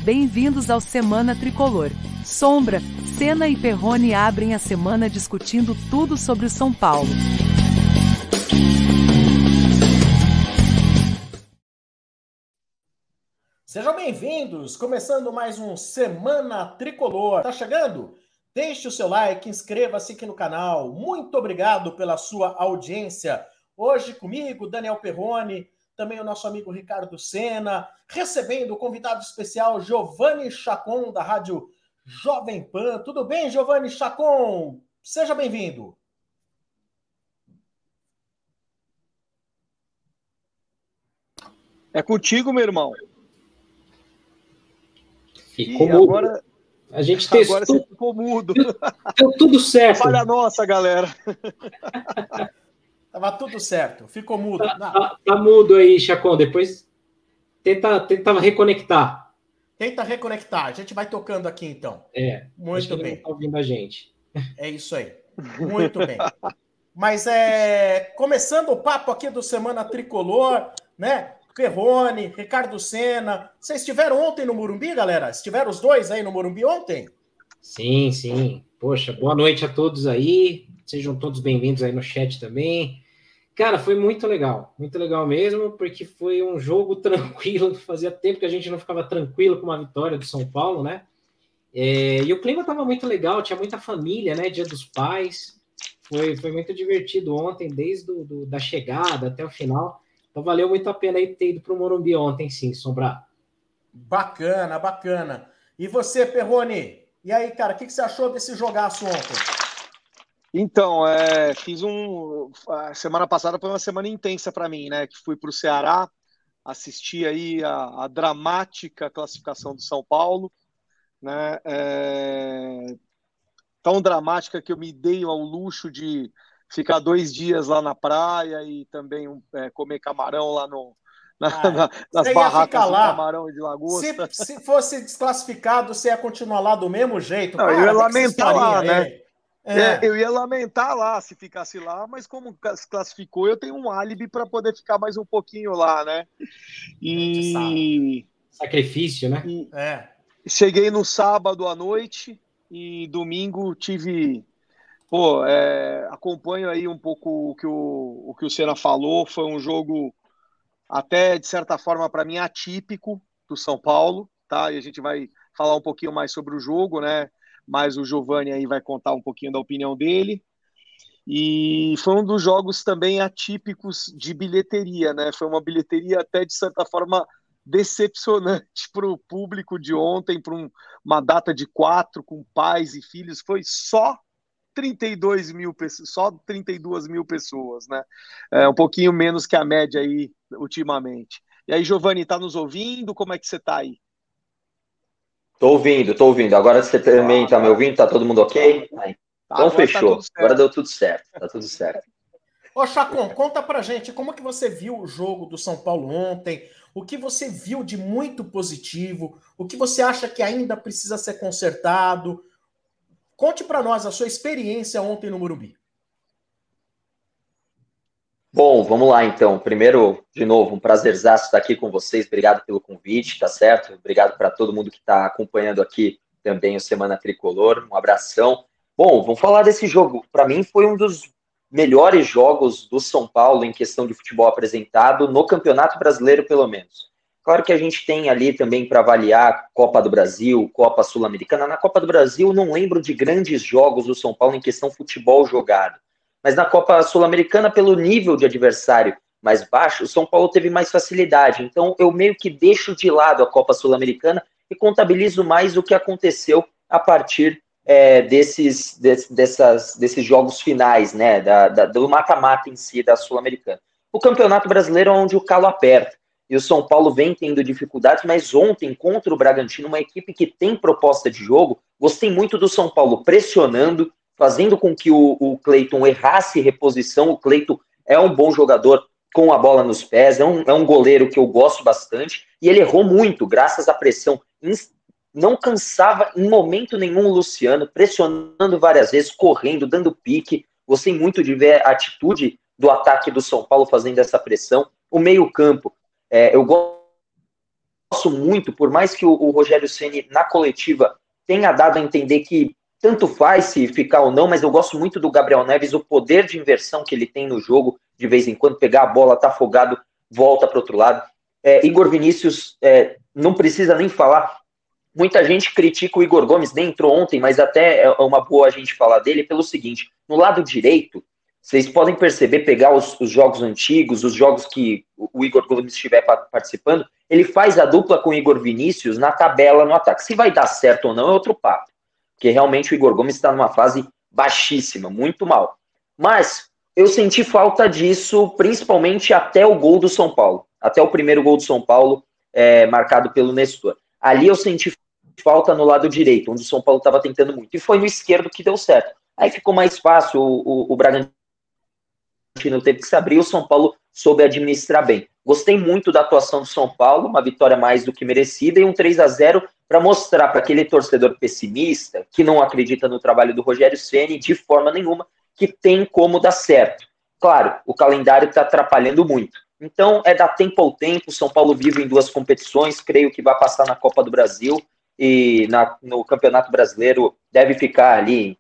Bem-vindos ao Semana Tricolor. Sombra, Senna e Perrone abrem a semana discutindo tudo sobre o São Paulo. Sejam bem-vindos, começando mais um Semana Tricolor. Tá chegando? Deixe o seu like, inscreva-se aqui no canal. Muito obrigado pela sua audiência. Hoje comigo, Daniel Perrone, também o nosso amigo Ricardo Senna, recebendo o convidado especial Giovanni Chacon, da Rádio Jovem Pan. Tudo bem, Giovanni Chacon? Seja bem-vindo. É contigo, meu irmão. Ficou mudo. Agora, a gente testou. Agora você ficou mudo. Deu tudo certo. Falha nossa, galera. Tava tudo certo. Ficou mudo. Tá mudo aí, Chacon. Depois tenta reconectar. Tenta reconectar. A gente vai tocando aqui, então. Muito bem. Não tá ouvindo a gente. É isso aí. Muito bem. Mas começando o papo aqui do Semana Tricolor, né? Perrone, Ricardo Senna. Vocês estiveram ontem no Morumbi, galera? Estiveram os dois aí no Morumbi ontem? Sim, sim. Poxa, boa noite a todos aí. Sejam todos bem-vindos aí no chat também. Cara, foi muito legal mesmo, porque foi um jogo tranquilo. Fazia tempo que a gente não ficava tranquilo com uma vitória do São Paulo, né? E o clima estava muito legal, tinha muita família, né? Dia dos Pais. Foi muito divertido ontem, desde da chegada até o final. Então valeu muito a pena aí ter ido para o Morumbi ontem, sim, Sombra. Bacana, bacana. E você, Perrone? E aí, cara, o que você achou desse jogaço ontem? Então, a semana passada foi uma semana intensa para mim, né? Que fui para o Ceará, assisti aí a dramática classificação do São Paulo, né? Tão dramática que eu me dei ao luxo de ficar 2 dias lá na praia e também comer camarão lá nas barracas de camarão e de lagosta. Se fosse desclassificado, você ia continuar lá do mesmo jeito. Não, eu ia lamentar lá, né? Eu ia lamentar lá se ficasse lá, mas como se classificou, eu tenho um álibi para poder ficar mais um pouquinho lá, né? Sacrifício, né? Cheguei no sábado à noite e domingo tive... acompanho aí um pouco o que o Senna falou. Foi um jogo até, de certa forma, para mim, atípico do São Paulo, tá? E a gente vai falar um pouquinho mais sobre o jogo, né? Mas o Giovanni aí vai contar um pouquinho da opinião dele. E foi um dos jogos também atípicos de bilheteria, né? Foi uma bilheteria até, de certa forma, decepcionante para o público de ontem, para uma data de 4 com pais e filhos. Foi só 32 mil pessoas, né? Um pouquinho menos que a média aí ultimamente. E aí, Giovanni, tá nos ouvindo? Como é que você tá aí? Tô ouvindo. Agora você também tá me ouvindo? Tá todo mundo ok? Então fechou. Agora deu tudo certo. Tá tudo certo. Ô, Chacon, conta pra gente como que você viu o jogo do São Paulo ontem, o que você viu de muito positivo, o que você acha que ainda precisa ser consertado. Conte para nós a sua experiência ontem no Morumbi. Bom, vamos lá então. Primeiro, de novo, um prazerzaço estar aqui com vocês. Obrigado pelo convite, tá certo? Obrigado para todo mundo que está acompanhando aqui também o Semana Tricolor. Um abração. Bom, vamos falar desse jogo. Para mim, foi um dos melhores jogos do São Paulo em questão de futebol apresentado no Campeonato Brasileiro, pelo menos. Claro que a gente tem ali também para avaliar Copa do Brasil, Copa Sul-Americana. Na Copa do Brasil, não lembro de grandes jogos do São Paulo em questão futebol jogado. Mas na Copa Sul-Americana, pelo nível de adversário mais baixo, o São Paulo teve mais facilidade. Então, eu meio que deixo de lado a Copa Sul-Americana e contabilizo mais o que aconteceu a partir desses jogos finais, né, do mata-mata em si da Sul-Americana. O Campeonato Brasileiro é onde o calo aperta. E o São Paulo vem tendo dificuldades, mas ontem, contra o Bragantino, uma equipe que tem proposta de jogo, gostei muito do São Paulo pressionando, fazendo com que o Cleiton errasse reposição. O Cleiton é um bom jogador com a bola nos pés, é um goleiro que eu gosto bastante, e ele errou muito, graças à pressão. Não cansava em momento nenhum o Luciano, pressionando várias vezes, correndo, dando pique. Gostei muito de ver a atitude do ataque do São Paulo fazendo essa pressão. O meio-campo, eu gosto gosto muito, por mais que o Rogério Ceni na coletiva tenha dado a entender que tanto faz se ficar ou não, mas eu gosto muito do Gabriel Neves, o poder de inversão que ele tem no jogo, de vez em quando, pegar a bola, tá afogado, volta para o outro lado. Igor Vinícius, não precisa nem falar. Muita gente critica o Igor Gomes, nem entrou ontem, mas até é uma boa a gente falar dele pelo seguinte: no lado direito, vocês podem perceber, pegar os jogos antigos, os jogos que o Igor Gomes estiver participando, ele faz a dupla com o Igor Vinícius na tabela no ataque. Se vai dar certo ou não é outro papo, porque realmente o Igor Gomes está numa fase baixíssima, muito mal. Mas eu senti falta disso, principalmente até o gol do São Paulo, até o primeiro gol do São Paulo, marcado pelo Nestor. Ali eu senti falta no lado direito, onde o São Paulo estava tentando muito, e foi no esquerdo que deu certo. Aí ficou mais fácil, o Bragantino teve que se abrir, o São Paulo soube administrar bem. Gostei muito da atuação do São Paulo, uma vitória mais do que merecida, e um 3-0 para mostrar para aquele torcedor pessimista, que não acredita no trabalho do Rogério Ceni de forma nenhuma, que tem como dar certo. Claro, o calendário está atrapalhando muito. Então, dar tempo ao tempo. O São Paulo vive em 2 competições, creio que vai passar na Copa do Brasil, e no Campeonato Brasileiro deve ficar ali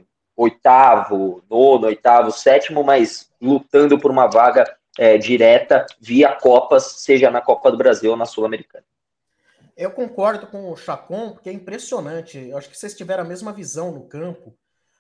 oitavo, nono, oitavo, sétimo, mas lutando por uma vaga direta via Copas, seja na Copa do Brasil ou na Sul-Americana. Eu concordo com o Chacon, porque é impressionante. Eu acho que vocês tiveram a mesma visão no campo.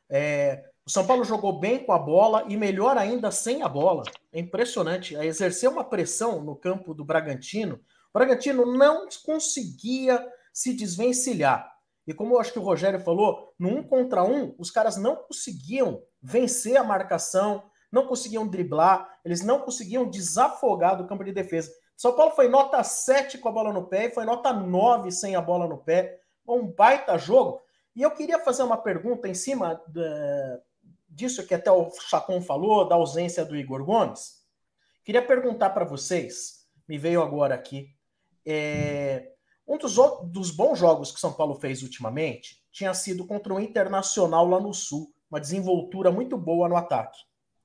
O São Paulo jogou bem com a bola e melhor ainda sem a bola. É impressionante. Exercer uma pressão no campo do Bragantino. O Bragantino não conseguia se desvencilhar. E como eu acho que o Rogério falou, no 1 contra 1, os caras não conseguiam vencer a marcação, não conseguiam driblar, eles não conseguiam desafogar do campo de defesa. São Paulo foi nota 7 com a bola no pé e foi nota 9 sem a bola no pé. Um baita jogo. E eu queria fazer uma pergunta em cima disso que até o Chacon falou, da ausência do Igor Gomes. Queria perguntar para vocês, me veio agora aqui, um dos bons jogos que São Paulo fez ultimamente tinha sido contra o Internacional lá no Sul, uma desenvoltura muito boa no ataque.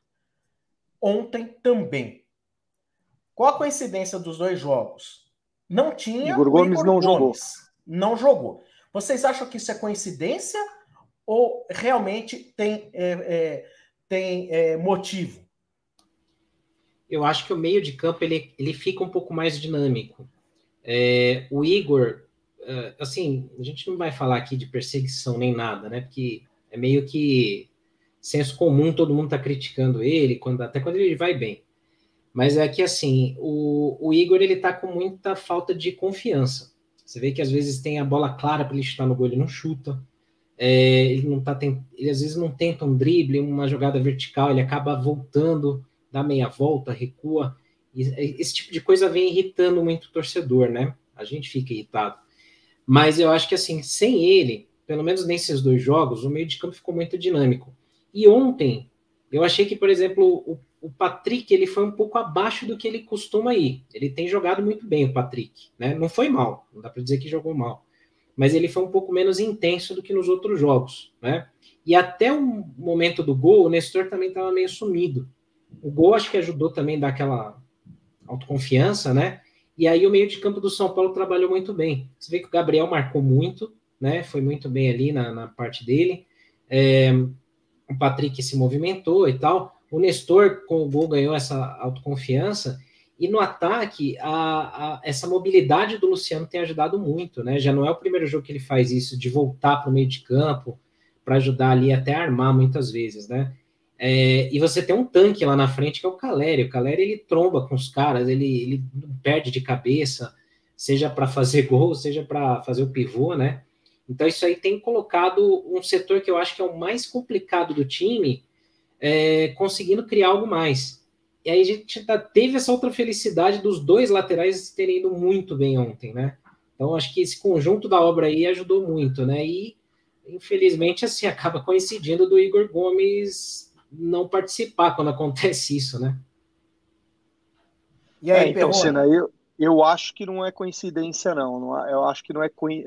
Ontem também. Qual a coincidência dos 2 jogos? Não tinha Igor Gomes, Igor não Gomes. jogou. Não jogou. Vocês acham que isso é coincidência ou realmente tem motivo? Eu acho que o meio de campo ele fica um pouco mais dinâmico. O Igor, assim, a gente não vai falar aqui de perseguição nem nada, né? Porque é meio que senso comum, todo mundo tá criticando ele, até quando ele vai bem. Mas é que, assim, o Igor, ele tá com muita falta de confiança. Você vê que às vezes tem a bola clara para ele chutar no gol, ele não chuta. Ele às vezes não tenta um drible, uma jogada vertical, ele acaba voltando, dá meia volta, recua. E esse tipo de coisa vem irritando muito o torcedor, né? A gente fica irritado. Mas eu acho que, assim, sem ele, pelo menos nesses 2 jogos, o meio de campo ficou muito dinâmico. E ontem, eu achei que, por exemplo, o Patrick, ele foi um pouco abaixo do que ele costuma ir. Ele tem jogado muito bem, o Patrick, né? Não foi mal, não dá para dizer que jogou mal. Mas ele foi um pouco menos intenso do que nos outros jogos, né? E até o momento do gol, o Nestor também estava meio sumido. O gol acho que ajudou também a dar aquela autoconfiança, né? E aí o meio de campo do São Paulo trabalhou muito bem. Você vê que o Gabriel marcou muito, né? Foi muito bem ali na parte dele. O Patrick se movimentou e tal. O Nestor, com o gol, ganhou essa autoconfiança. E no ataque, essa mobilidade do Luciano tem ajudado muito, né? Já não é o primeiro jogo que ele faz isso, de voltar para o meio de campo, para ajudar ali até a armar muitas vezes, né? E você tem um tanque lá na frente, que é o Calleri. O Calleri, ele tromba com os caras, ele perde de cabeça, seja para fazer gol, seja para fazer o pivô, né? Então isso aí tem colocado um setor que eu acho que é o mais complicado do time, conseguindo criar algo mais. E aí a gente teve essa outra felicidade dos 2 laterais terem ido muito bem ontem, né? Então acho que esse conjunto da obra aí ajudou muito, né? E infelizmente assim acaba coincidindo do Igor Gomes não participar quando acontece isso, né? E aí, então, Senna, eu acho que não é coincidência, não. Eu acho que não é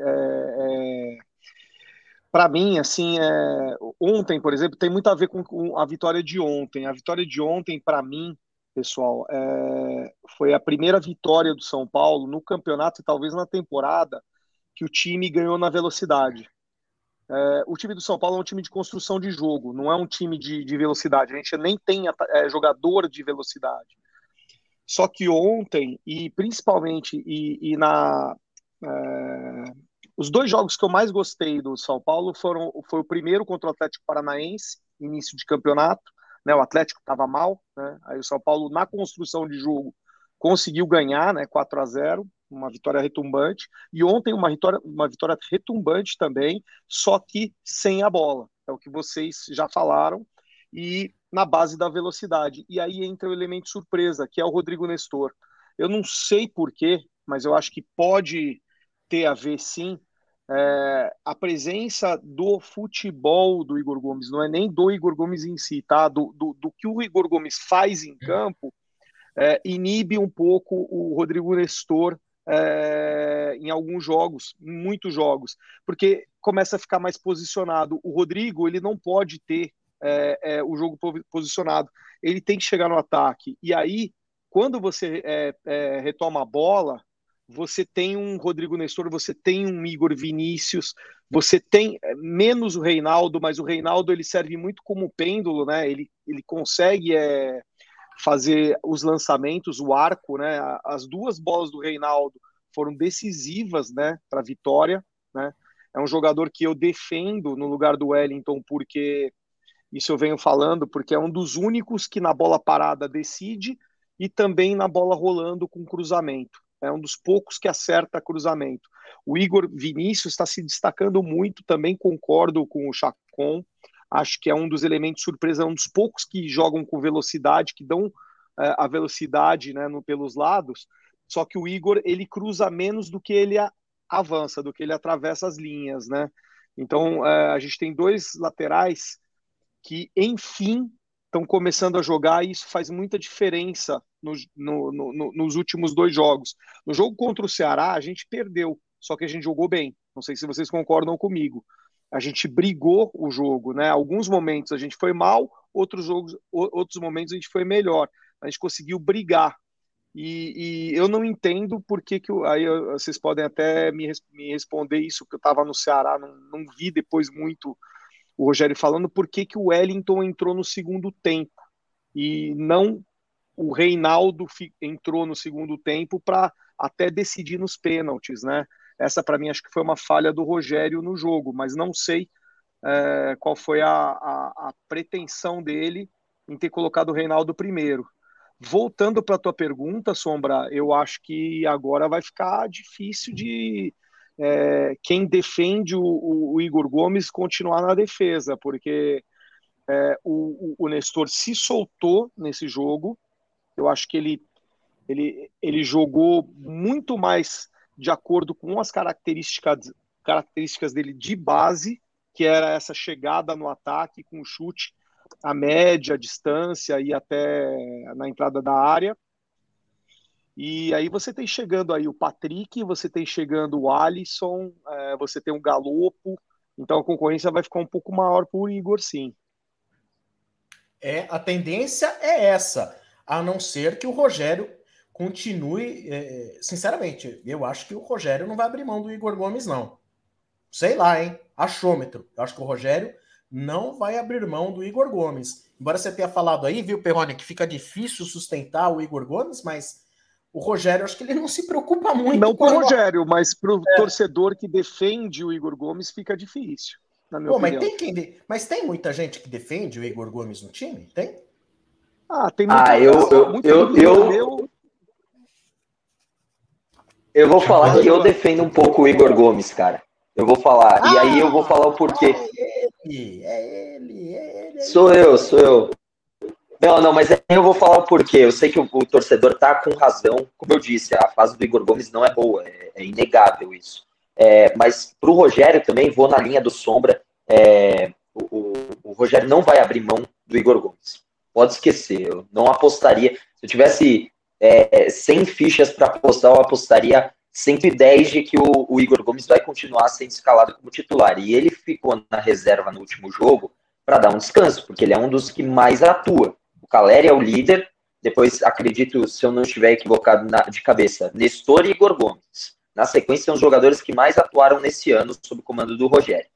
para mim, assim, ontem, por exemplo, tem muito a ver com a vitória de ontem. A vitória de ontem, para mim, pessoal, foi a primeira vitória do São Paulo no campeonato e talvez na temporada que o time ganhou na velocidade. O time do São Paulo é um time de construção de jogo, não é um time de velocidade. A gente nem tem jogador de velocidade. Só que ontem, e principalmente os 2 jogos que eu mais gostei do São Paulo foi o primeiro contra o Atlético Paranaense, início de campeonato, né? O Atlético estava mal, né? Aí o São Paulo, na construção de jogo, conseguiu ganhar, né? 4-0, uma vitória retumbante. E ontem uma vitória retumbante também, só que sem a bola. É o que vocês já falaram. E na base da velocidade. E aí entra o elemento surpresa, que é o Rodrigo Nestor. Eu não sei porquê, mas eu acho que pode ter a ver, sim, a presença do futebol do Igor Gomes, não é nem do Igor Gomes em si, tá? Do que o Igor Gomes faz em campo, inibe um pouco o Rodrigo Nestor em alguns jogos, em muitos jogos, porque começa a ficar mais posicionado. O Rodrigo, ele não pode ter o jogo posicionado, ele tem que chegar no ataque, e aí, quando você retoma a bola, você tem um Rodrigo Nestor, você tem um Igor Vinícius, você tem menos o Reinaldo, mas o Reinaldo ele serve muito como pêndulo, né? Ele consegue fazer os lançamentos, o arco, né? As 2 bolas do Reinaldo foram decisivas, né, para a vitória, né? É um jogador que eu defendo no lugar do Wellington, porque isso eu venho falando, porque é um dos únicos que na bola parada decide e também na bola rolando com cruzamento. É um dos poucos que acerta cruzamento. O Igor Vinícius está se destacando muito, também concordo com o Chacon. Acho que é um dos elementos surpresa, é um dos poucos que jogam com velocidade, que dão a velocidade, né, pelos lados. Só que o Igor, ele cruza menos do que ele avança, do que ele atravessa as linhas, né? Então, a gente tem 2 laterais que, enfim, estão começando a jogar, e isso faz muita diferença nos últimos 2 jogos. No jogo contra o Ceará, a gente perdeu, só que a gente jogou bem. Não sei se vocês concordam comigo. A gente brigou o jogo, né? Alguns momentos a gente foi mal, outros momentos a gente foi melhor. A gente conseguiu brigar. E eu não entendo por que aí vocês podem até me responder isso, porque eu estava no Ceará, não vi depois muito o Rogério falando por que o Wellington entrou no segundo tempo e não o Reinaldo entrou no segundo tempo para até decidir nos pênaltis, né? Essa, para mim, acho que foi uma falha do Rogério no jogo, mas não sei qual foi a pretensão dele em ter colocado o Reinaldo primeiro. Voltando para a tua pergunta, Sombra, eu acho que agora vai ficar difícil de quem defende o Igor Gomes continuar na defesa, porque o Nestor se soltou nesse jogo. Eu acho que ele jogou muito mais de acordo com as características dele de base, que era essa chegada no ataque com chute a média, a distância e até na entrada da área. E aí você tem chegando aí o Patrick, você tem chegando o Alisson, você tem o Galopo, então a concorrência vai ficar um pouco maior para o Igor, sim. A tendência é essa, a não ser que o Rogério continue, sinceramente, eu acho que o Rogério não vai abrir mão do Igor Gomes, não. Sei lá, hein? Achômetro. Eu acho que o Rogério não vai abrir mão do Igor Gomes. Embora você tenha falado aí, viu, Perrone, que fica difícil sustentar o Igor Gomes, mas o Rogério, acho que ele não se preocupa muito. Não para o Rogério, mas para o torcedor que defende o Igor Gomes fica difícil, na minha opinião. Mas tem muita gente que defende o Igor Gomes no time? Tem? Tem muito. Eu vou falar que eu defendo um pouco o Igor Gomes, cara. Eu vou falar. E aí eu vou falar o porquê. É ele. Sou eu. Não, mas eu vou falar o porquê. Eu sei que o torcedor tá com razão. Como eu disse, a fase do Igor Gomes não é boa. É inegável isso. Mas pro Rogério também, vou na linha do Sombra. O Rogério não vai abrir mão do Igor Gomes. Pode esquecer. Eu não apostaria. Se eu tivesse 100 fichas para apostar, eu apostaria 110 de que o Igor Gomes vai continuar sendo escalado como titular. E ele ficou na reserva no último jogo para dar um descanso, porque ele é um dos que mais atua. O Calleri é o líder, depois acredito, se eu não estiver equivocado de cabeça, Nestor e Igor Gomes. Na sequência, são os jogadores que mais atuaram nesse ano sob o comando do Rogério.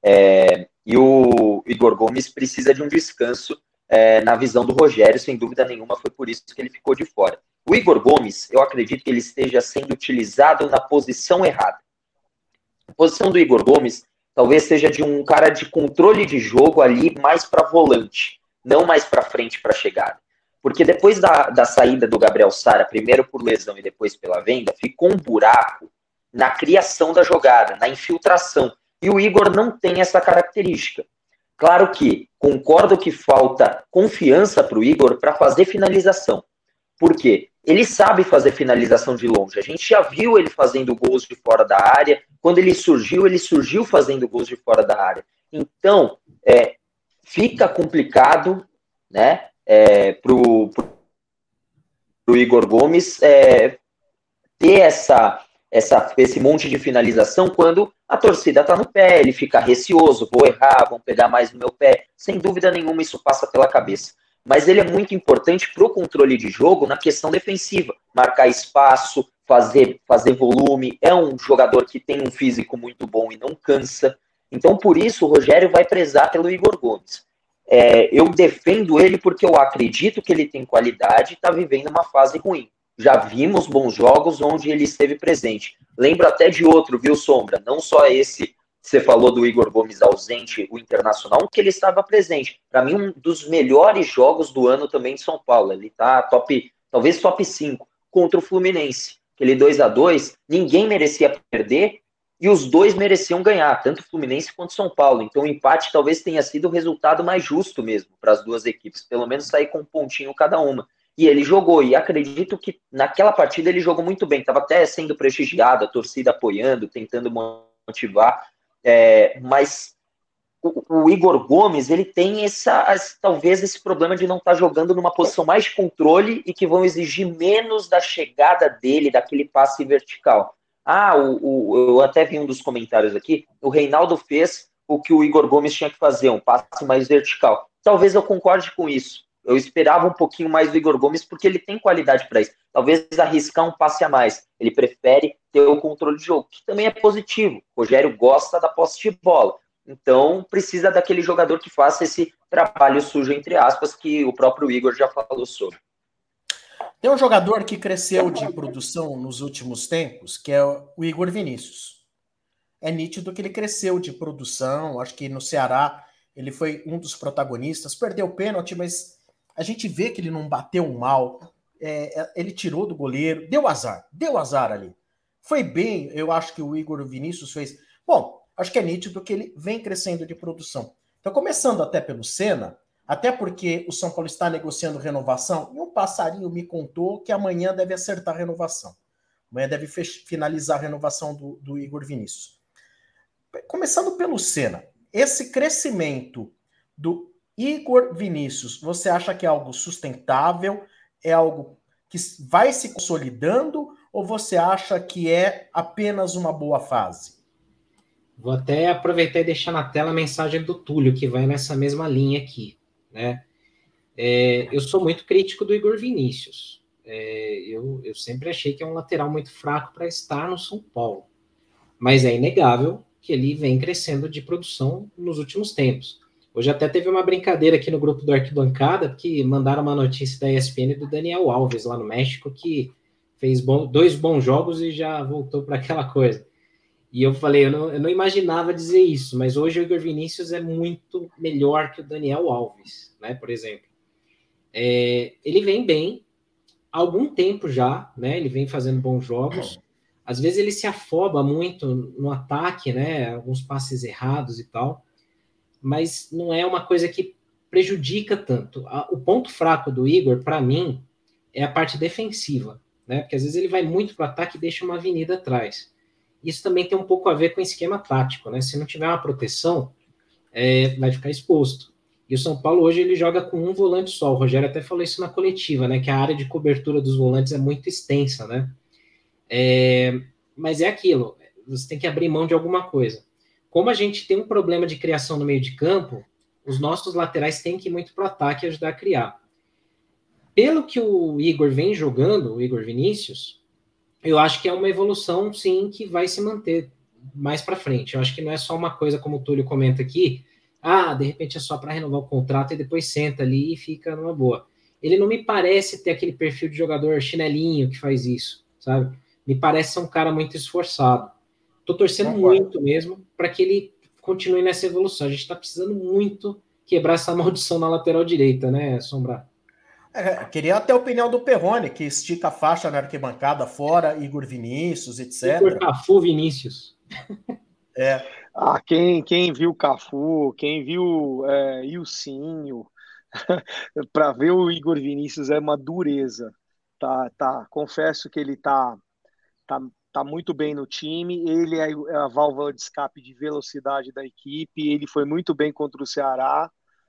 E o Igor Gomes precisa de um descanso na visão do Rogério, sem dúvida nenhuma, foi por isso que ele ficou de fora. O Igor Gomes, eu acredito que ele esteja sendo utilizado na posição errada. A posição do Igor Gomes talvez seja de um cara de controle de jogo ali, mais para volante, não mais para frente para chegada. Porque depois da saída do Gabriel Sara, primeiro por lesão e depois pela venda, ficou um buraco na criação da jogada, na infiltração. E o Igor não tem essa característica. Claro que concordo que falta confiança para o Igor para fazer finalização. Por quê? Ele sabe fazer finalização de longe. A gente já viu ele fazendo gols de fora da área. Quando ele surgiu fazendo gols de fora da área. Então, fica complicado, né? Pro Igor Gomes ter esse monte de finalização quando a torcida está no pé, ele fica receoso, vou errar, vão pegar mais no meu pé. Sem dúvida nenhuma isso passa pela cabeça. Mas ele é muito importante para o controle de jogo na questão defensiva. Marcar espaço, fazer volume. É um jogador que tem um físico muito bom e não cansa. Então, por isso, o Rogério vai prezar pelo Igor Gomes. Eu defendo ele porque eu acredito que ele tem qualidade e está vivendo uma fase ruim. Já vimos bons jogos onde ele esteve presente. Lembro até de outro, viu, Sombra? Não só esse, você falou do Igor Gomes ausente, o Internacional, que ele estava presente. Para mim, um dos melhores jogos do ano também de São Paulo. Ele está talvez top 5, contra o Fluminense. Aquele 2-2, ninguém merecia perder, e os dois mereciam ganhar, tanto o Fluminense quanto o São Paulo. Então o empate talvez tenha sido o resultado mais justo mesmo para as duas equipes, pelo menos sair com um pontinho cada uma. E ele jogou, e acredito que naquela partida ele jogou muito bem, estava até sendo prestigiado, a torcida apoiando, tentando motivar, mas o Igor Gomes, ele tem talvez esse problema de não estar jogando numa posição mais de controle e que vão exigir menos da chegada dele, daquele passe vertical. Eu até vi um dos comentários aqui, o Reinaldo fez o que o Igor Gomes tinha que fazer, um passe mais vertical. Talvez eu concorde com isso. Eu esperava um pouquinho mais do Igor Gomes porque ele tem qualidade para isso. Talvez arriscar um passe a mais. Ele prefere ter o controle de jogo, que também é positivo. O Rogério gosta da posse de bola. Então, precisa daquele jogador que faça esse trabalho sujo, entre aspas, que o próprio Igor já falou sobre. Tem um jogador que cresceu de produção nos últimos tempos, que é o Igor Vinícius. É nítido que ele cresceu de produção. Acho que no Ceará ele foi um dos protagonistas. Perdeu o pênalti, mas a gente vê que ele não bateu mal. Ele tirou do goleiro. Deu azar ali. Foi bem, eu acho que o Igor Vinícius fez. Bom, acho que é nítido que ele vem crescendo de produção. Então, começando até pelo Senna, até porque o São Paulo está negociando renovação, e um passarinho me contou que amanhã deve acertar a renovação. Amanhã deve finalizar a renovação do Igor Vinícius. Começando pelo Senna, esse crescimento do Igor Vinícius, você acha que é algo sustentável? É algo que vai se consolidando? Ou você acha que é apenas uma boa fase? Vou até aproveitar e deixar na tela a mensagem do Túlio, que vai nessa mesma linha aqui, né? Eu sou muito crítico do Igor Vinícius. Eu sempre achei que é um lateral muito fraco para estar no São Paulo. Mas é inegável que ele vem crescendo de produção nos últimos tempos. Hoje até teve uma brincadeira aqui no grupo do Arquibancada, que mandaram uma notícia da ESPN do Daniel Alves, lá no México, que fez 2 bons jogos e já voltou para aquela coisa. E eu falei, eu não imaginava dizer isso, mas hoje o Igor Vinícius é muito melhor que o Daniel Alves, né, por exemplo. Ele vem bem há algum tempo já, né, ele vem fazendo bons jogos. Às vezes ele se afoba muito no ataque, né, alguns passes errados e tal, mas não é uma coisa que prejudica tanto. O ponto fraco do Igor, para mim, é a parte defensiva, né, porque às vezes ele vai muito para o ataque e deixa uma avenida atrás. Isso também tem um pouco a ver com o esquema tático, né? Se não tiver uma proteção, vai ficar exposto. E o São Paulo hoje ele joga com um volante só. O Rogério até falou isso na coletiva, né? Que a área de cobertura dos volantes é muito extensa, né? Mas é aquilo, você tem que abrir mão de alguma coisa. Como a gente tem um problema de criação no meio de campo, os nossos laterais têm que ir muito para o ataque e ajudar a criar. pelo que o Igor vem jogando, o Igor Vinícius, eu acho que é uma evolução, sim, que vai se manter mais para frente. Eu acho que não é só uma coisa, como o Túlio comenta aqui, de repente é só para renovar o contrato e depois senta ali e fica numa boa. Ele não me parece ter aquele perfil de jogador chinelinho que faz isso, sabe? Me parece ser um cara muito esforçado. Tô torcendo muito mesmo para que ele continue nessa evolução. A gente está precisando muito quebrar essa maldição na lateral direita, né, Sombra? Queria até a opinião do Perrone, que estica a faixa na arquibancada fora, Igor Vinícius, etc. Igor Cafu Vinícius. Quem viu Cafu, quem viu Ilcinho, para ver o Igor Vinícius é uma dureza. Confesso que ele tá muito bem no time, ele é a válvula de escape de velocidade da equipe, ele foi muito bem contra o Ceará,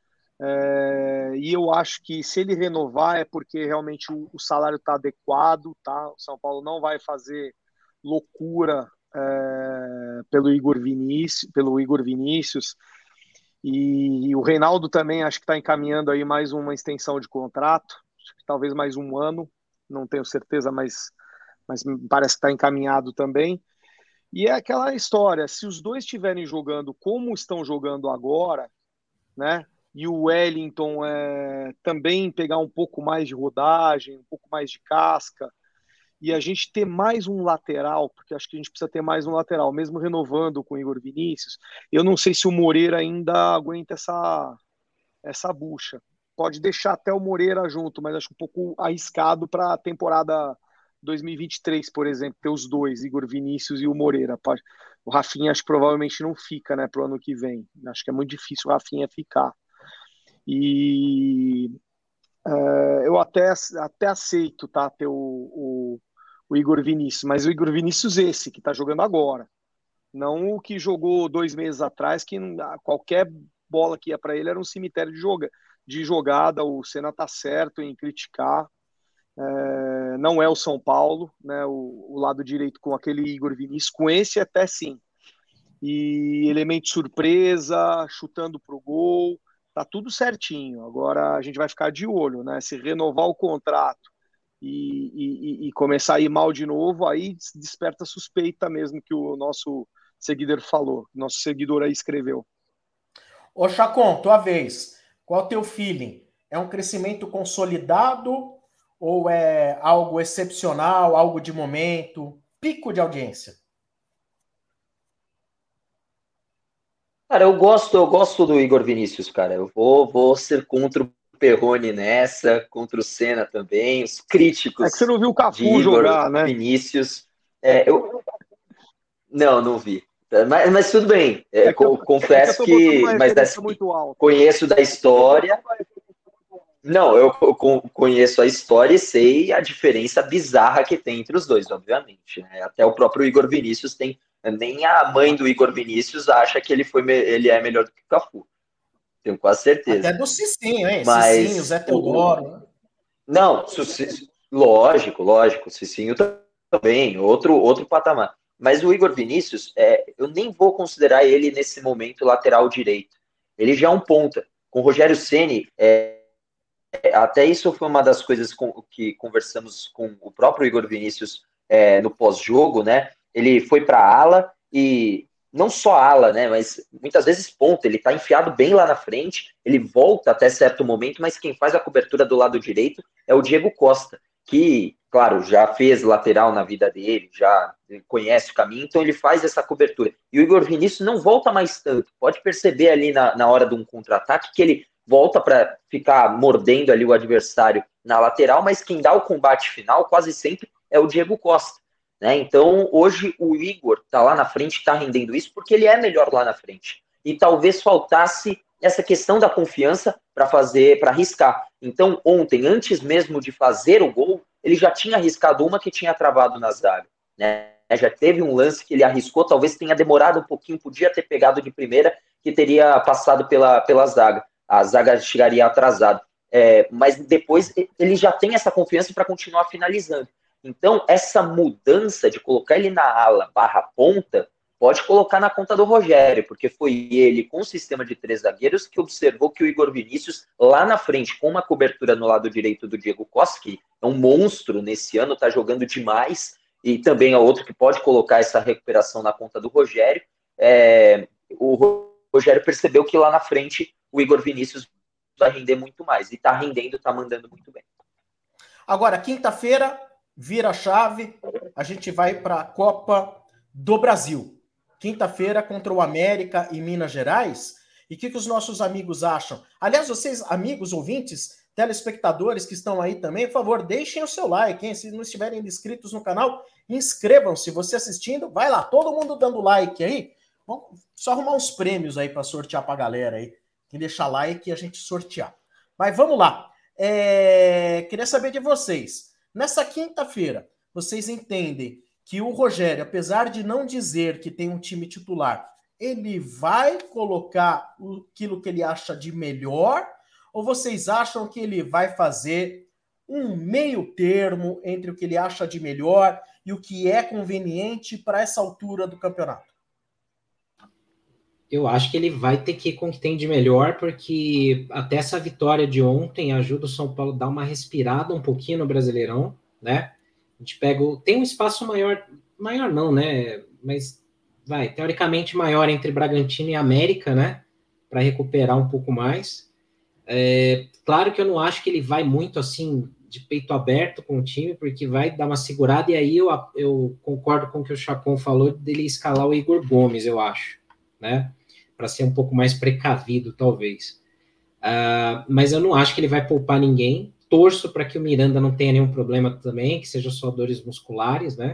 e eu acho que se ele renovar é porque realmente o salário está adequado, tá? O São Paulo não vai fazer loucura pelo Igor Vinícius, e o Reinaldo também acho que está encaminhando aí mais uma extensão de contrato, acho que talvez mais um ano, não tenho certeza, mas parece que está encaminhado também. E é aquela história, se os dois estiverem jogando como estão jogando agora, né, e o Wellington também pegar um pouco mais de rodagem, um pouco mais de casca, e a gente ter mais um lateral, porque acho que a gente precisa ter mais um lateral, mesmo renovando com o Igor Vinícius, eu não sei se o Moreira ainda aguenta essa bucha. Pode deixar até o Moreira junto, mas acho um pouco arriscado para a temporada 2023, por exemplo, ter os dois, Igor Vinícius e o Moreira. O Rafinha acho que provavelmente não fica, né, para o ano que vem. Acho que é muito difícil o Rafinha ficar. E eu até aceito, tá, ter o Igor Vinícius, mas o Igor Vinícius esse, que está jogando agora. Não o que jogou 2 meses atrás, que qualquer bola que ia para ele era um cemitério de jogada. O Senna tá certo em criticar. Não é o São Paulo, né, o lado direito com aquele Igor Vinícius, com esse até sim. E elemento surpresa, chutando pro gol, tá tudo certinho. Agora a gente vai ficar de olho, né? Se renovar o contrato e começar a ir mal de novo, aí desperta suspeita mesmo que o nosso seguidor falou, nosso seguidor aí escreveu. Ô Chacon, tua vez. Qual o teu feeling? É um crescimento consolidado ou é algo excepcional, algo de momento? Pico de audiência. Cara, eu gosto do Igor Vinícius, cara. Eu vou ser contra o Perrone nessa, contra o Senna também, os críticos. É que você não viu o Cafu Igor jogar, né? Vinícius. Não vi. Mas tudo bem. Confesso que conheço da história. Não, eu conheço a história e sei a diferença bizarra que tem entre os dois, obviamente, né? Até o próprio Igor Vinícius tem. Nem a mãe do Igor Vinícius acha que ele é melhor do que o Cafu. Tenho quase certeza. Até do Cicinho, hein? Mas Cicinho, Zé Teodoro. Não, lógico. O Cicinho também, outro patamar. Mas o Igor Vinícius, eu nem vou considerar ele nesse momento lateral direito. Ele já é um ponta. Com o Rogério Ceni, até isso foi uma das coisas que conversamos com o próprio Igor Vinícius no pós-jogo, né? Ele foi para a ala e não só ala, né? Mas muitas vezes ponta. Ele está enfiado bem lá na frente, ele volta até certo momento, mas quem faz a cobertura do lado direito é o Diego Costa, que, claro, já fez lateral na vida dele, já conhece o caminho, então ele faz essa cobertura. E o Igor Vinícius não volta mais tanto. Pode perceber ali na hora de um contra-ataque que ele volta para ficar mordendo ali o adversário na lateral, mas quem dá o combate final quase sempre é o Diego Costa, né? Então hoje o Igor está lá na frente, está rendendo isso porque ele é melhor lá na frente, e talvez faltasse essa questão da confiança para arriscar. Então ontem, antes mesmo de fazer o gol, ele já tinha arriscado uma que tinha travado na zaga, né? Já teve um lance que ele arriscou, talvez tenha demorado um pouquinho, podia ter pegado de primeira, que teria passado pela zaga. A zaga chegaria atrasada. Mas depois ele já tem essa confiança para continuar finalizando. Então, essa mudança de colocar ele na ala /ponta, pode colocar na conta do Rogério, porque foi ele, com o sistema de 3 zagueiros, que observou que o Igor Vinícius, lá na frente, com uma cobertura no lado direito do Diego Costa, que é um monstro nesse ano, tá jogando demais, e também é outro que pode colocar essa recuperação na conta do Rogério. O Rogério percebeu que lá na frente o Igor Vinícius vai render muito mais, e tá rendendo, tá mandando muito bem. Agora, quinta-feira, vira a chave, a gente vai para a Copa do Brasil. Quinta-feira contra o América em Minas Gerais. E o que os nossos amigos acham? Aliás, vocês, amigos, ouvintes, telespectadores que estão aí também, por favor, deixem o seu like, hein? Se não estiverem inscritos no canal, inscrevam-se. Você assistindo, vai lá, todo mundo dando like aí. Vamos só arrumar uns prêmios aí para sortear para a galera aí. Quem deixar like, a gente sortear. Mas vamos lá. Queria saber de vocês. Nessa quinta-feira, vocês entendem que o Rogério, apesar de não dizer que tem um time titular, ele vai colocar aquilo que ele acha de melhor? Ou vocês acham que ele vai fazer um meio termo entre o que ele acha de melhor e o que é conveniente para essa altura do campeonato? Eu acho que ele vai ter que ir com o que tem de melhor, porque até essa vitória de ontem ajuda o São Paulo a dar uma respirada um pouquinho no Brasileirão, né? A gente tem um espaço maior não, né? Mas teoricamente maior entre Bragantino e América, né? Para recuperar um pouco mais. Claro que eu não acho que ele vai muito assim de peito aberto com o time, porque vai dar uma segurada, e aí eu concordo com o que o Chacon falou dele escalar o Igor Gomes, eu acho, né? Para ser um pouco mais precavido, talvez. Mas eu não acho que ele vai poupar ninguém. Torço para que o Miranda não tenha nenhum problema também, que seja só dores musculares, né?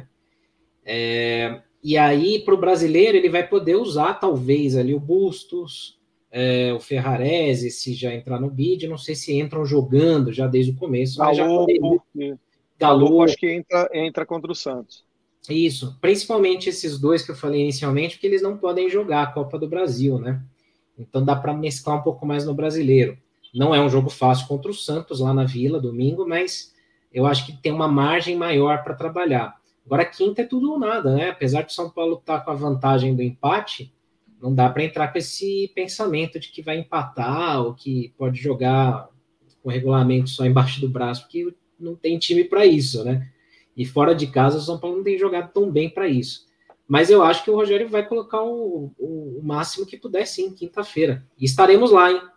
E aí, para o brasileiro, ele vai poder usar, talvez, ali o Bustos, o Ferrarese, se já entrar no bid. Não sei se entram jogando já desde o começo. Galo, acho que entra contra o Santos. Isso, principalmente esses dois que eu falei inicialmente, porque eles não podem jogar a Copa do Brasil, né? Então dá para mesclar um pouco mais no brasileiro. Não é um jogo fácil contra o Santos, lá na Vila, domingo, mas eu acho que tem uma margem maior para trabalhar. Agora, quinta é tudo ou nada, né? Apesar de São Paulo estar com a vantagem do empate, não dá para entrar com esse pensamento de que vai empatar ou que pode jogar com o regulamento só embaixo do braço, porque não tem time para isso, né? E fora de casa, o São Paulo não tem jogado tão bem para isso. Mas eu acho que o Rogério vai colocar o máximo que puder, sim, quinta-feira. E estaremos lá, hein?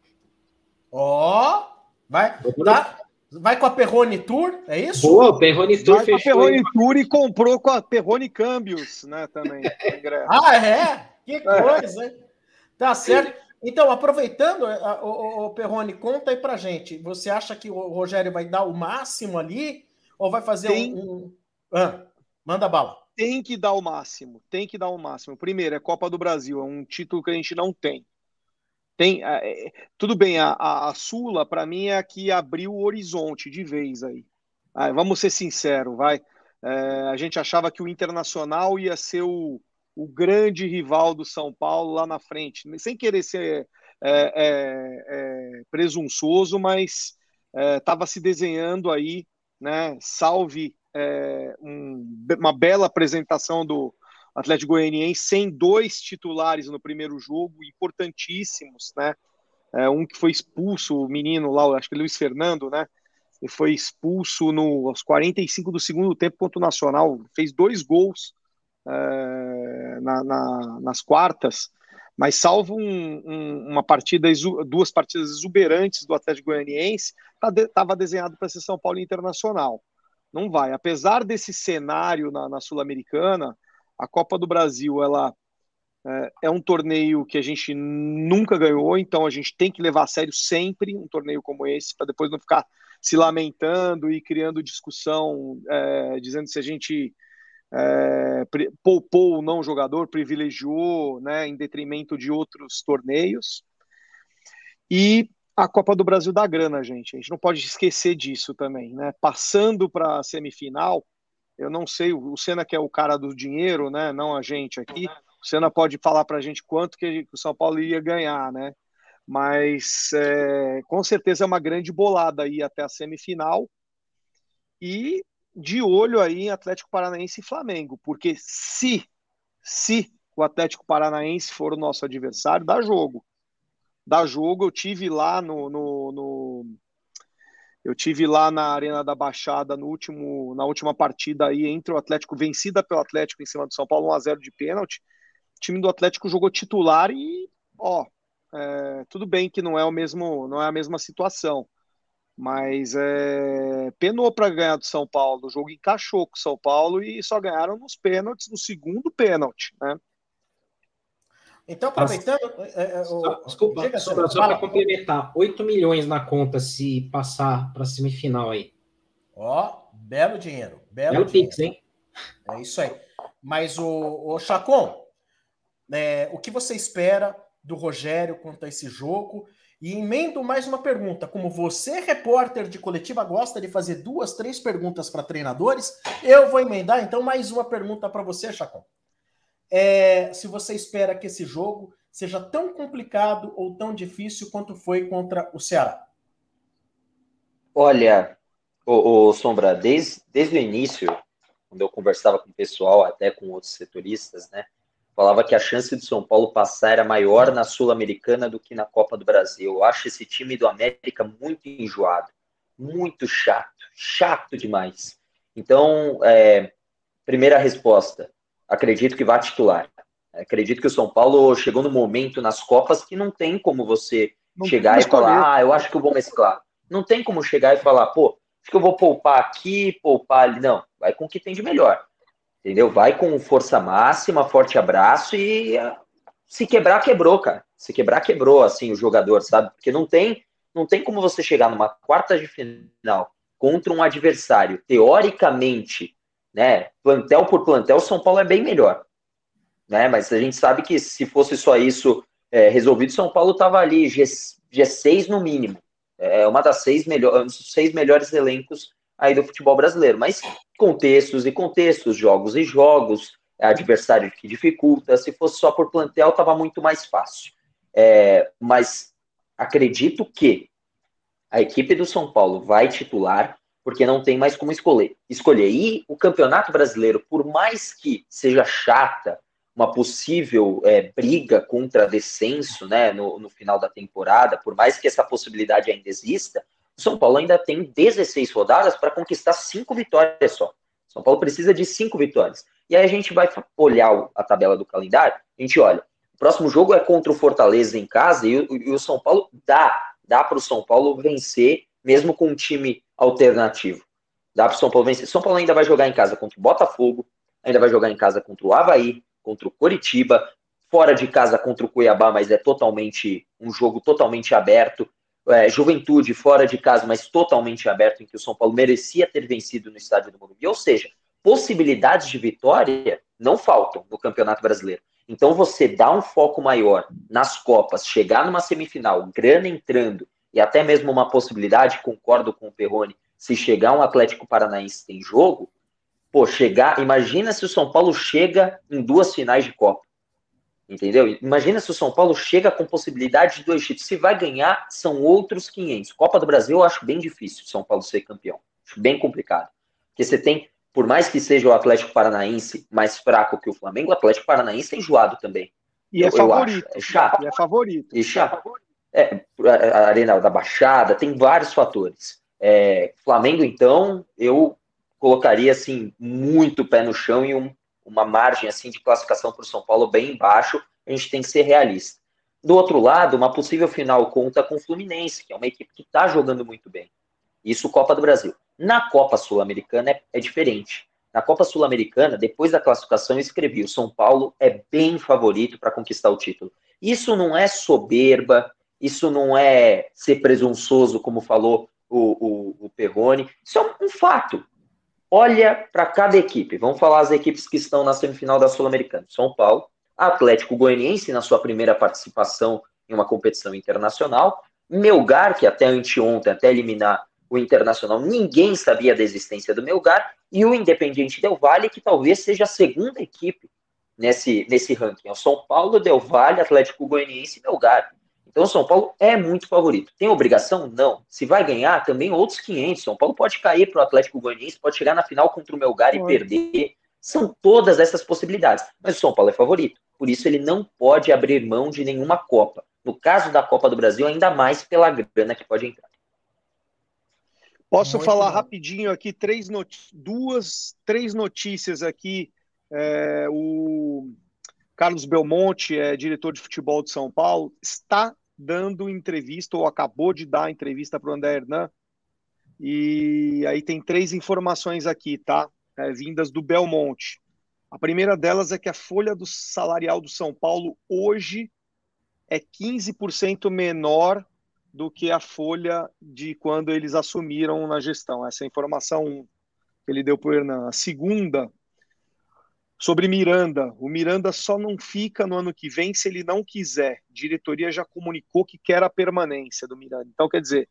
Vai com a Perrone Tour, é isso? Boa, o Perrone Tour fechou. Vai com a Perrone Tour e comprou com a Perrone Câmbios, né, também. Que coisa, hein? Tá certo. Então, aproveitando, o Perrone, conta aí pra gente. Você acha que o Rogério vai dar o máximo ali? Ou vai fazer manda bala. Tem que dar o máximo. Primeiro, é Copa do Brasil, é um título que a gente não tem. Tudo bem, a Sula, para mim, é a que abriu o horizonte de vez aí. Vamos ser sinceros, a gente achava que o Internacional ia ser o grande rival do São Paulo lá na frente, sem querer ser presunçoso, mas estava se desenhando aí, né? Salve uma bela apresentação do Atlético Goianiense, sem 2 titulares no primeiro jogo, importantíssimos, né? Um que foi expulso, o menino lá, acho que Luiz Fernando, né? Ele foi expulso aos 45 do segundo tempo contra o Nacional, fez 2 gols nas quartas, mas salvo uma partida, 2 partidas exuberantes do Atlético Goianiense, estava desenhado para ser São Paulo Internacional. Não vai. Apesar desse cenário na Sul-Americana, a Copa do Brasil, ela é um torneio que a gente nunca ganhou, então a gente tem que levar a sério sempre um torneio como esse, para depois não ficar se lamentando e criando discussão, dizendo se a gente poupou ou não o jogador, privilegiou, né, em detrimento de outros torneios. E a Copa do Brasil dá grana, gente. A gente não pode esquecer disso também, né? Passando para a semifinal, eu não sei, o Senna, que é o cara do dinheiro, né? Não a gente aqui. O Senna pode falar para a gente quanto que o São Paulo ia ganhar, né? Mas com certeza é uma grande bolada aí até a semifinal. E de olho aí em Atlético Paranaense e Flamengo, porque se o Atlético Paranaense for o nosso adversário, dá jogo. Eu tive lá eu tive lá na Arena da Baixada na última partida aí entre o Atlético, vencida pelo Atlético em cima do São Paulo, 1-0 de pênalti. O time do Atlético jogou titular e, tudo bem que não é a mesma situação, mas penou para ganhar do São Paulo. O jogo encaixou com o São Paulo e só ganharam nos pênaltis, no segundo pênalti, né? Então, aproveitando... Desculpa, só para complementar, 8 milhões na conta se passar para a semifinal aí. Belo dinheiro. Belo Pix, hein? É isso aí. Mas, o Chacon, o que você espera do Rogério quanto a esse jogo? E emendo mais uma pergunta. Como você, repórter de coletiva, gosta de fazer 2, 3 perguntas para treinadores, eu vou emendar, então, mais uma pergunta para você, Chacon. Se você espera que esse jogo seja tão complicado ou tão difícil quanto foi contra o Ceará. Olha, Sombra, desde o início, quando eu conversava com o pessoal, até com outros setoristas, né, falava que a chance do São Paulo passar era maior na Sul-Americana do que na Copa do Brasil. Eu acho esse time do América muito enjoado, muito chato demais. Então, primeira resposta, acredito que vai titular. Acredito que o São Paulo chegou no momento nas Copas que não tem como você chegar e falar, eu acho que eu vou mesclar. Não tem como chegar e falar, acho que eu vou poupar aqui, poupar ali. Não, vai com o que tem de melhor. Entendeu? Vai com força máxima, forte abraço e se quebrar, quebrou, cara. Se quebrar, quebrou, assim, o jogador, sabe? Porque não tem como você chegar numa quarta de final contra um adversário, teoricamente, né, plantel por plantel, o São Paulo é bem melhor, né, mas a gente sabe que se fosse só isso resolvido, São Paulo estava ali G6 no mínimo, uma das 6 melhores elencos aí do futebol brasileiro, mas contextos e contextos, jogos e jogos, adversário que dificulta, se fosse só por plantel, estava muito mais fácil, mas acredito que a equipe do São Paulo vai titular, porque não tem mais como escolher. E o Campeonato Brasileiro, por mais que seja chata, uma possível briga contra descenso, né, no final da temporada, por mais que essa possibilidade ainda exista, o São Paulo ainda tem 16 rodadas para conquistar 5 vitórias só. O São Paulo precisa de 5 vitórias. E aí a gente vai olhar a tabela do calendário, a gente olha, o próximo jogo é contra o Fortaleza em casa, e o São Paulo dá para o São Paulo vencer, mesmo com um time alternativo. Dá para o São Paulo vencer. São Paulo ainda vai jogar em casa contra o Botafogo, ainda vai jogar em casa contra o Avaí, contra o Coritiba, fora de casa contra o Cuiabá, mas é um jogo totalmente aberto. Juventude fora de casa, mas totalmente aberto, em que o São Paulo merecia ter vencido no estádio do Morumbi. Ou seja, possibilidades de vitória não faltam no Campeonato Brasileiro. Então você dá um foco maior nas Copas, chegar numa semifinal, grana entrando, e até mesmo uma possibilidade, concordo com o Perrone, se chegar um Atlético Paranaense tem jogo, imagina se o São Paulo chega em 2 finais de Copa, entendeu? Imagina se o São Paulo chega com possibilidade de 2 títulos, se vai ganhar, são outros 500. Copa do Brasil eu acho bem difícil o São Paulo ser campeão, acho bem complicado, porque você tem, por mais que seja o Atlético Paranaense mais fraco que o Flamengo, o Atlético Paranaense é enjoado também. E é favorito. É chato. E é favorito. E chato. A Arena da Baixada, tem vários fatores. Flamengo, então, eu colocaria assim, muito pé no chão e uma margem assim, de classificação para o São Paulo bem embaixo. A gente tem que ser realista. Do outro lado, uma possível final conta com o Fluminense, que é uma equipe que está jogando muito bem. Isso Copa do Brasil. Na Copa Sul-Americana é diferente. Na Copa Sul-Americana, depois da classificação, eu escrevi: o São Paulo é bem favorito para conquistar o título. Isso não é soberba, isso não é ser presunçoso, como falou o Perrone. Isso é um fato. Olha para cada equipe. Vamos falar as equipes que estão na semifinal da Sul-Americana. São Paulo, Atlético Goianiense, na sua primeira participação em uma competição internacional. Melgar, que até anteontem, até eliminar o Internacional, ninguém sabia da existência do Melgar. E o Independiente Del Valle, que talvez seja a segunda equipe nesse ranking. É o São Paulo, Del Valle, Atlético Goianiense e Melgar. Então o São Paulo é muito favorito. Tem obrigação? Não. Se vai ganhar, também outros 500. São Paulo pode cair para o Atlético Goianiense, pode chegar na final contra o Melgar e perder. São todas essas possibilidades. Mas o São Paulo é favorito. Por isso ele não pode abrir mão de nenhuma Copa. No caso da Copa do Brasil, ainda mais pela grana que pode entrar. Posso Muito falar bom. rapidinho aqui, três notícias aqui. O Carlos Belmonte, diretor de futebol de São Paulo, está dando entrevista, ou acabou de dar entrevista para o André Hernan. E aí tem 3 informações aqui, tá? Vindas do Belmonte. A primeira delas é que a folha salarial do São Paulo hoje é 15% menor do que a folha de quando eles assumiram na gestão. Essa é a informação que ele deu para o Hernan. A segunda, sobre Miranda. O Miranda só não fica no ano que vem se ele não quiser. A diretoria já comunicou que quer a permanência do Miranda. Então, quer dizer,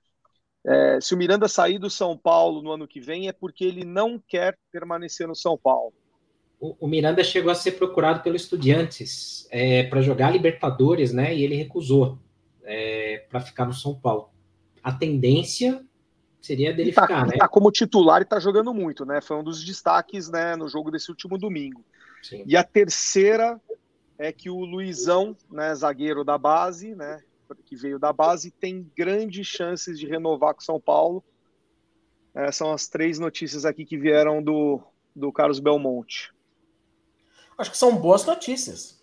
se o Miranda sair do São Paulo no ano que vem é porque ele não quer permanecer no São Paulo. O Miranda chegou a ser procurado pelo Estudiantes para jogar Libertadores, né? E ele recusou para ficar no São Paulo. A tendência seria dele ficar, né? Tá como titular e tá jogando muito, né? Foi um dos destaques, né, no jogo desse último domingo. Sim. E a terceira é que o Luizão, né, zagueiro da base, né, que veio da base, tem grandes chances de renovar com o São Paulo. São as 3 notícias aqui que vieram do Carlos Belmonte. Acho que são boas notícias.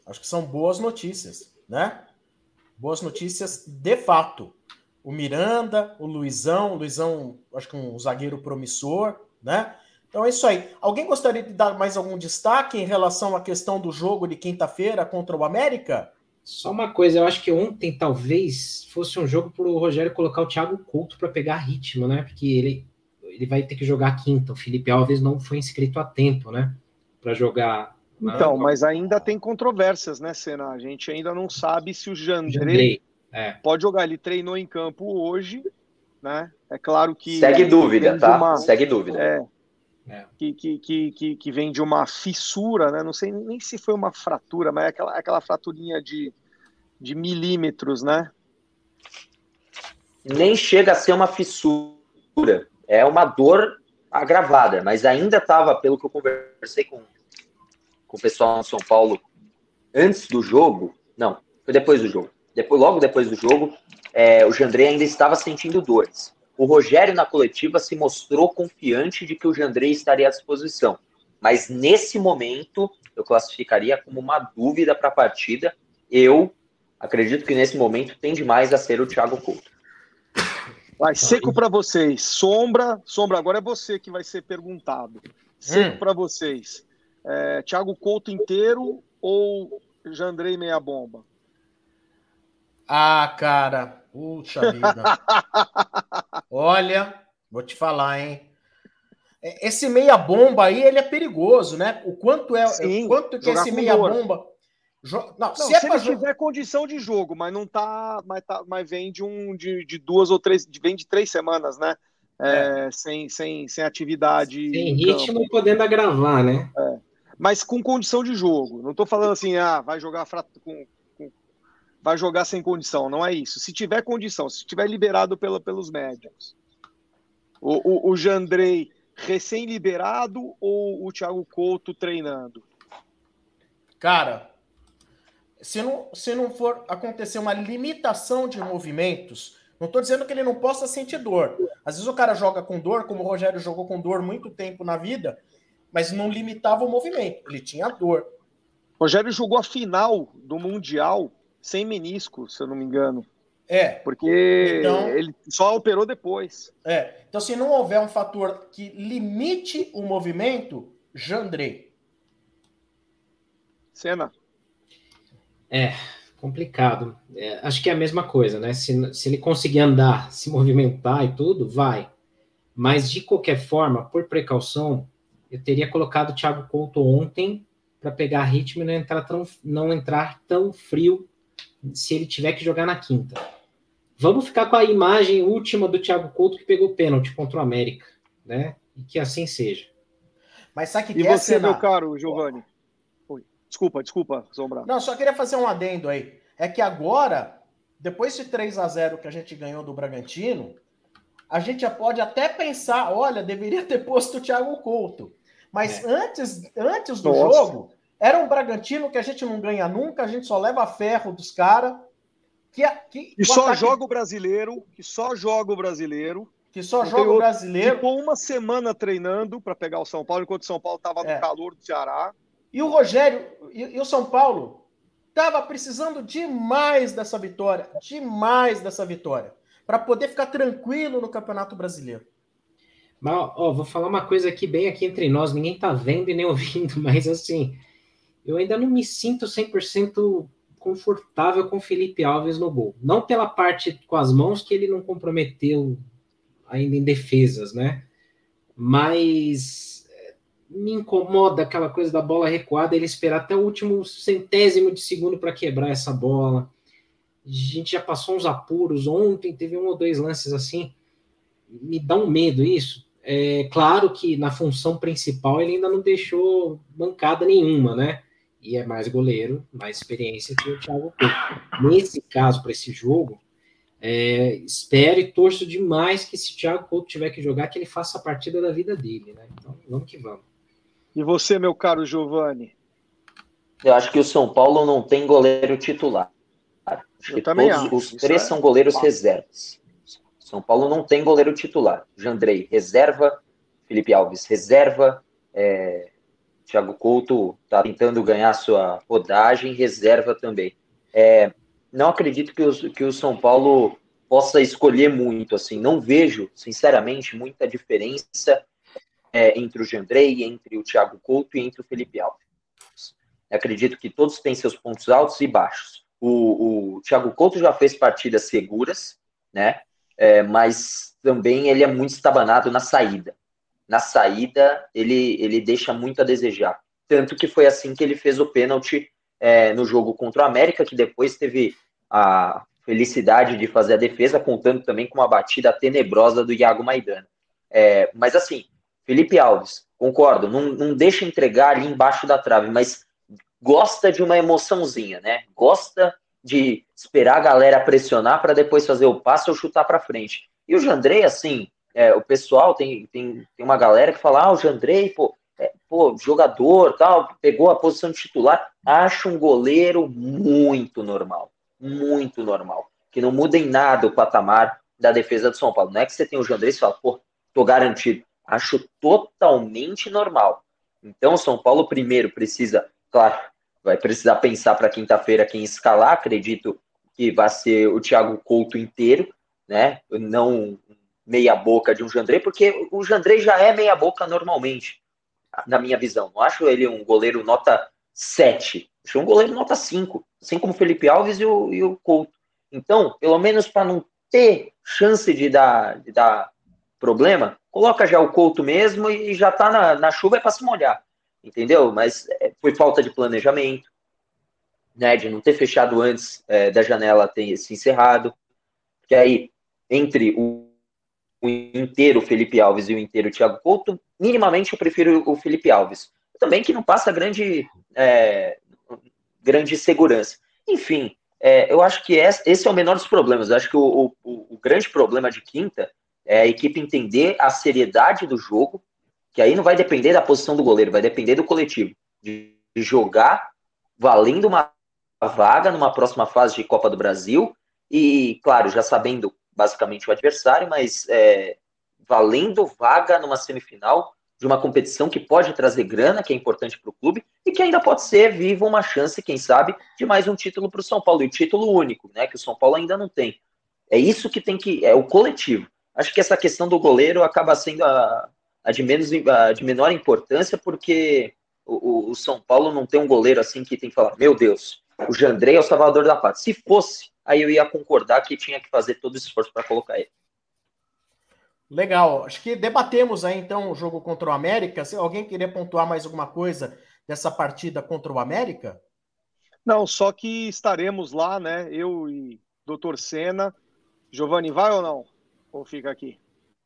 Né? Boas notícias de fato. O Miranda, o Luizão, acho que um zagueiro promissor, né? Então é isso aí. Alguém gostaria de dar mais algum destaque em relação à questão do jogo de quinta-feira contra o América? Só uma coisa, eu acho que ontem talvez fosse um jogo para o Rogério colocar o Thiago Couto para pegar ritmo, né? Porque ele vai ter que jogar quinta. O Felipe Alves não foi inscrito a tempo, né? Para jogar. Então, mas ainda tem controvérsias, né, Senna? A gente ainda não sabe se o Jandrei pode jogar. Ele treinou em campo hoje, né? É claro que... Segue dúvida, tá? Segue dúvida. Que vem de uma fissura, né? Não sei nem se foi uma fratura, mas é aquela fraturinha de milímetros, né? Nem chega a ser uma fissura. É uma dor agravada, mas ainda estava, pelo que eu conversei com o pessoal no São Paulo antes do jogo, não, foi depois do jogo. Logo depois do jogo, o Jandrei ainda estava sentindo dores. O Rogério, na coletiva, se mostrou confiante de que o Jandrei estaria à disposição. Mas, nesse momento, eu classificaria como uma dúvida para a partida. Eu acredito que, nesse momento, tende mais a ser o Thiago Couto. Vai, seco para vocês. Sombra, agora é você que vai ser perguntado. Seco para vocês. Thiago Couto inteiro ou Jandrei meia bomba? Ah, cara, puxa vida. Olha, vou te falar, hein? Esse meia bomba aí, ele é perigoso, né? O quanto que esse meia bomba... Não, se ele tiver condição de jogo, mas não tá, mas vem de 2 ou 3, vem de 3 semanas, né? Sem atividade. Sem ritmo e podendo agravar, né? Mas com condição de jogo. Não tô falando assim, vai jogar vai jogar sem condição, não é isso. Se tiver condição, se tiver liberado pelos médicos. O Jandrei recém-liberado ou o Thiago Couto treinando? Cara, se não for acontecer uma limitação de movimentos, não estou dizendo que ele não possa sentir dor. Às vezes o cara joga com dor, como o Rogério jogou com dor muito tempo na vida, mas não limitava o movimento, ele tinha dor. O Rogério jogou a final do Mundial sem menisco, se eu não me engano. Porque ele só operou depois. Então, se não houver um fator que limite o movimento, Jandrei. Senna. Complicado. Acho que é a mesma coisa, né? Se ele conseguir andar, se movimentar e tudo, vai. Mas, de qualquer forma, por precaução, eu teria colocado o Thiago Couto ontem para pegar ritmo e não entrar tão frio se ele tiver que jogar na quinta. Vamos ficar com a imagem última do Thiago Couto que pegou pênalti contra o América, né? E que assim seja. Mas sabe o que e você, meu caro Giovanni? Desculpa, Sombra. Não, só queria fazer um adendo aí. É que agora, depois de 3-0 que a gente ganhou do Bragantino, a gente já pode até pensar, olha, deveria ter posto o Thiago Couto. Mas antes do jogo, era um Bragantino que a gente não ganha nunca, a gente só leva ferro dos caras. Que só joga o brasileiro. Ficou uma semana treinando para pegar o São Paulo, enquanto o São Paulo estava no calor do Ceará. E o Rogério e o São Paulo estava precisando demais dessa vitória, para poder ficar tranquilo no Campeonato Brasileiro. Mas, vou falar uma coisa aqui, bem aqui entre nós, ninguém tá vendo e nem ouvindo, mas assim, eu ainda não me sinto 100% confortável com o Felipe Alves no gol. Não pela parte com as mãos, que ele não comprometeu ainda em defesas, né? Mas me incomoda aquela coisa da bola recuada, ele esperar até o último centésimo de segundo para quebrar essa bola. A gente já passou uns apuros ontem, teve 1 ou 2 lances assim. Me dá um medo isso. É claro que na função principal ele ainda não deixou bancada nenhuma, né? E é mais goleiro, mais experiência que o Thiago Couto. Nesse caso, para esse jogo, espero e torço demais que se o Thiago Couto tiver que jogar, que ele faça a partida da vida dele, né? Então, vamos que vamos. E você, meu caro Giovani? Eu acho que o São Paulo não tem goleiro titular. Acho que todos os 3 são goleiros reservas. São Paulo não tem goleiro titular. Jandrei, reserva. Felipe Alves, reserva. Thiago Couto está tentando ganhar sua rodagem, reserva também. Não acredito que o São Paulo possa escolher muito. Assim, não vejo, sinceramente, muita diferença entre o Jandrei, entre o Thiago Couto e entre o Felipe Alves. Acredito que todos têm seus pontos altos e baixos. O Thiago Couto já fez partidas seguras, né? Mas também ele é muito estabanado na saída. Na saída, ele deixa muito a desejar. Tanto que foi assim que ele fez o pênalti no jogo contra o América, que depois teve a felicidade de fazer a defesa, contando também com uma batida tenebrosa do Iago Maidana. Mas assim, Felipe Alves, concordo, não deixa entregar ali embaixo da trave, mas gosta de uma emoçãozinha, né? Gosta de esperar a galera pressionar para depois fazer o passe ou chutar para frente. E o Jandrei, assim, o pessoal tem uma galera que fala, o Jandrei, jogador, tal, pegou a posição de titular. Acho um goleiro muito normal, que não muda em nada o patamar da defesa do São Paulo. Não é que você tem o Jandrei e fala, tô garantido. Acho totalmente normal. Então, o São Paulo primeiro precisa, claro, vai precisar pensar para quinta-feira quem escalar. Acredito que vai ser o Thiago Couto inteiro, né? Não meia boca de um Jandrei, porque o Jandrei já é meia boca normalmente, na minha visão. Não acho ele um goleiro nota 7. Acho um goleiro nota 5, assim como o Felipe Alves e o Couto. Então, pelo menos para não ter chance de dar problema, coloca já o Couto mesmo e já tá na chuva, para se molhar. Entendeu? Mas foi falta de planejamento, né, de não ter fechado antes da janela ter se encerrado, que aí, entre o inteiro Felipe Alves e o inteiro Thiago Couto, minimamente eu prefiro o Felipe Alves. Também que não passa grande segurança. Enfim, eu acho que esse é o menor dos problemas. Eu acho que o grande problema de quinta é a equipe entender a seriedade do jogo, que aí não vai depender da posição do goleiro, vai depender do coletivo, de jogar valendo uma vaga numa próxima fase de Copa do Brasil, e, claro, já sabendo basicamente o adversário, mas valendo vaga numa semifinal de uma competição que pode trazer grana, que é importante para o clube, e que ainda pode ser viva uma chance, quem sabe, de mais um título para o São Paulo, e o título único, né, que o São Paulo ainda não tem. É isso que tem que... é o coletivo. Acho que essa questão do goleiro acaba sendo a de menor importância, porque o São Paulo não tem um goleiro assim que tem que falar, meu Deus, o Jandrei é o salvador da pátria. Se fosse, aí eu ia concordar que tinha que fazer todo o esforço para colocar ele. Legal. Acho que debatemos aí, então, o jogo contra o América. Se alguém queria pontuar mais alguma coisa dessa partida contra o América? Não, só que estaremos lá, né? Eu e Dr. Senna. Giovani, vai ou não? Ou fica aqui?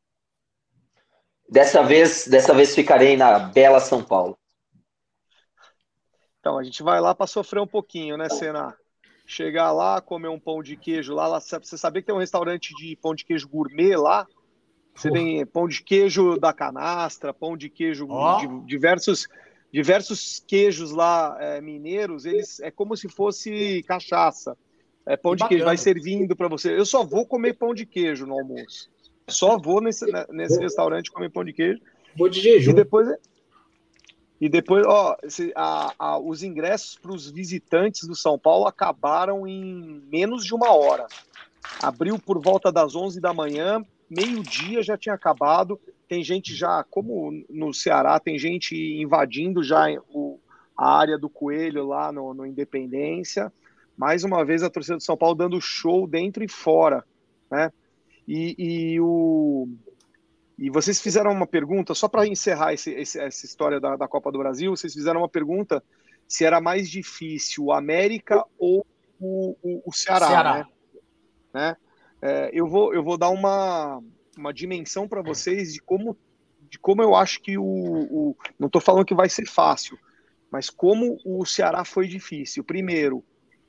Dessa vez ficarei na bela São Paulo. Então, a gente vai lá para sofrer um pouquinho, né, Senna? Chegar lá, comer um pão de queijo lá. Você sabia que tem um restaurante de pão de queijo gourmet lá? Você tem pão de queijo da canastra, pão de queijo, diversos queijos lá mineiros, eles é como se fosse cachaça. É pão de queijo, vai servindo para você. Eu só vou comer pão de queijo no almoço. Só vou nesse restaurante comer pão de queijo. Vou de jejum. E depois, os ingressos para os visitantes do São Paulo acabaram em menos de 1 hora. Abriu por volta das 11 da manhã, meio-dia já tinha acabado. Tem gente já, como no Ceará, tem gente invadindo já a área do Coelho lá no Independência. Mais uma vez a torcida do São Paulo dando show dentro e fora, né? E vocês fizeram uma pergunta, só para encerrar essa história da Copa do Brasil, vocês fizeram uma pergunta se era mais difícil o América ou o Ceará. Né? Eu vou dar uma dimensão para vocês de como eu acho que não estou falando que vai ser fácil, mas como o Ceará foi difícil. Primeiro,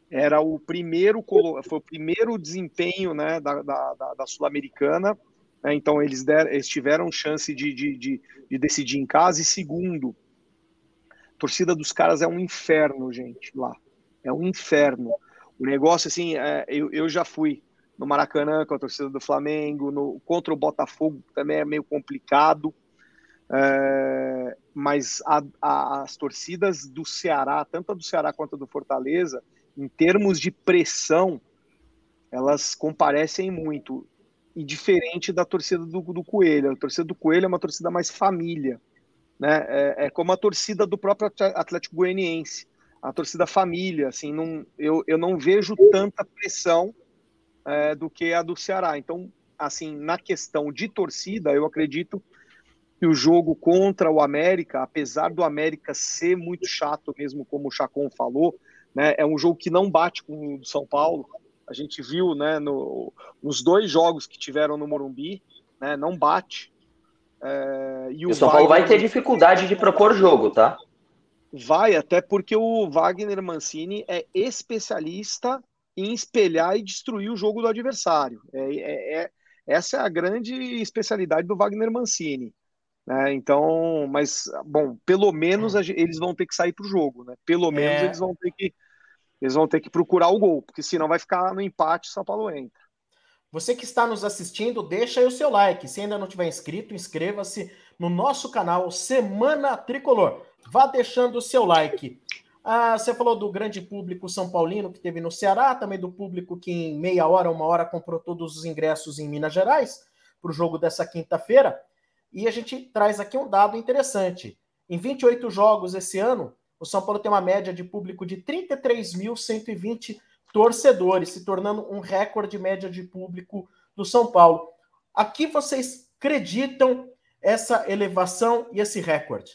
foi o primeiro desempenho, né, da Sul-Americana, né, então eles tiveram chance de decidir em casa. E segundo, a torcida dos caras é um inferno, gente, lá. É um inferno. O negócio, assim, eu já fui no Maracanã com a torcida do Flamengo, contra o Botafogo também é meio complicado, mas as torcidas do Ceará, tanto a do Ceará quanto a do Fortaleza, em termos de pressão, elas comparecem muito. E diferente da torcida do Coelho. A torcida do Coelho é uma torcida mais família, né? É como a torcida do próprio Atlético Goianiense. A torcida família, assim, eu não vejo tanta pressão do que a do Ceará. Então, assim, na questão de torcida, eu acredito que o jogo contra o América, apesar do América ser muito chato mesmo, como o Chacon falou, né, é um jogo que não bate com o do São Paulo. A gente viu, né, nos 2 jogos que tiveram no Morumbi, né, não bate. E o São Paulo vai ter dificuldade de propor jogo, tá? Vai, até porque o Wagner Mancini é especialista em espelhar e destruir o jogo do adversário. Essa é a grande especialidade do Wagner Mancini. Né? Então, mas, bom, pelo menos eles vão ter que sair para o jogo, né? Pelo menos eles vão ter que procurar o gol, porque senão vai ficar no empate e São Paulo entra. Você que está nos assistindo, deixa aí o seu like. Se ainda não tiver inscrito, inscreva-se no nosso canal Semana Tricolor. Vá deixando o seu like. Você falou do grande público São Paulino que teve no Ceará, também do público que em meia hora, 1 hora, comprou todos os ingressos em Minas Gerais para o jogo dessa quinta-feira. E a gente traz aqui um dado interessante. Em 28 jogos esse ano, o São Paulo tem uma média de público de 33.120 torcedores, se tornando um recorde média de público do São Paulo. Aqui vocês acreditam essa elevação e esse recorde?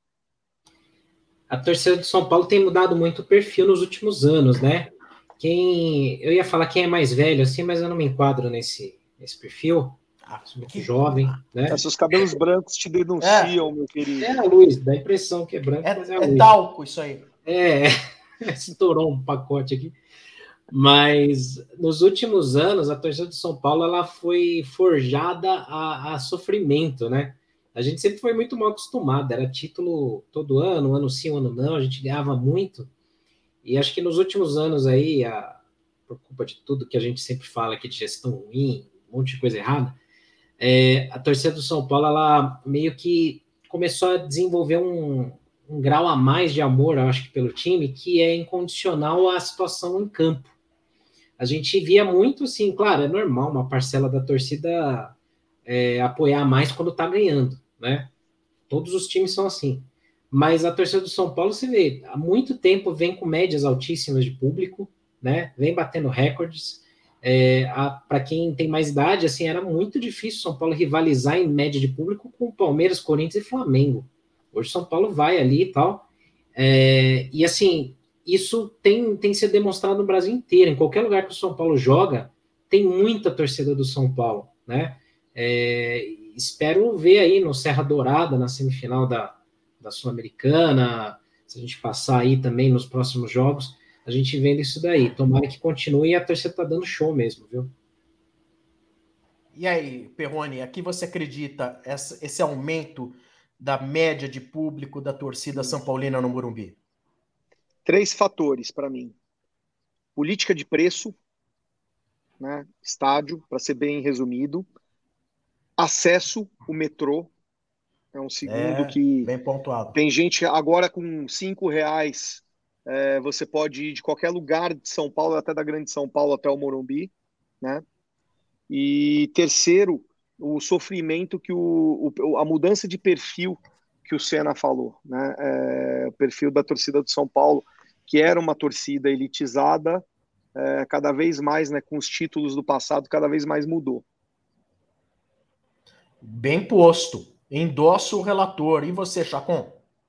A torcida do São Paulo tem mudado muito o perfil nos últimos anos, né? Eu ia falar quem é mais velho, assim, mas eu não me enquadro nesse perfil. Sou muito jovem, né? Seus cabelos brancos te denunciam, meu querido. É a luz, dá a impressão que é branco, mas é a luz. É talco isso aí. Estourou um pacote aqui. Mas nos últimos anos, a torcida do São Paulo ela foi forjada a sofrimento, né? A gente sempre foi muito mal acostumado, era título todo ano, ano sim, ano não, a gente ganhava muito. E acho que nos últimos anos aí, por culpa de tudo que a gente sempre fala aqui de gestão ruim, um monte de coisa errada, a torcida do São Paulo, ela meio que começou a desenvolver um grau a mais de amor, eu acho que pelo time, que é incondicional à situação em campo. A gente via muito, assim, claro, é normal uma parcela da torcida apoiar mais quando está ganhando, né? Todos os times são assim. Mas a torcida do São Paulo, você vê, há muito tempo vem com médias altíssimas de público, né? Vem batendo recordes. Para quem tem mais idade, assim, era muito difícil São Paulo rivalizar em média de público com Palmeiras, Corinthians e Flamengo. Hoje São Paulo vai ali e tal. E assim, isso tem sido demonstrado no Brasil inteiro. Em qualquer lugar que o São Paulo joga, tem muita torcida do São Paulo, né? Espero ver aí no Serra Dourada, na semifinal da Sul-Americana, se a gente passar aí também nos próximos jogos, a gente vendo isso daí. Tomara que continue e a torcida tá dando show mesmo, viu? E aí, Perrone, aqui você acredita esse aumento da média de público da torcida São Paulina no Morumbi? 3 fatores para mim. Política de preço, né? Estádio, para ser bem resumido. Acesso, o metrô, é um segundo que bem pontuado. Tem gente agora com R$5, você pode ir de qualquer lugar de São Paulo, até da Grande São Paulo até o Morumbi, né? E terceiro, o sofrimento que a mudança de perfil que o Senna falou, né? O perfil da torcida do São Paulo, que era uma torcida elitizada, cada vez mais, né, com os títulos do passado, cada vez mais mudou. Bem posto. Endosso o relator. E você, Chacon?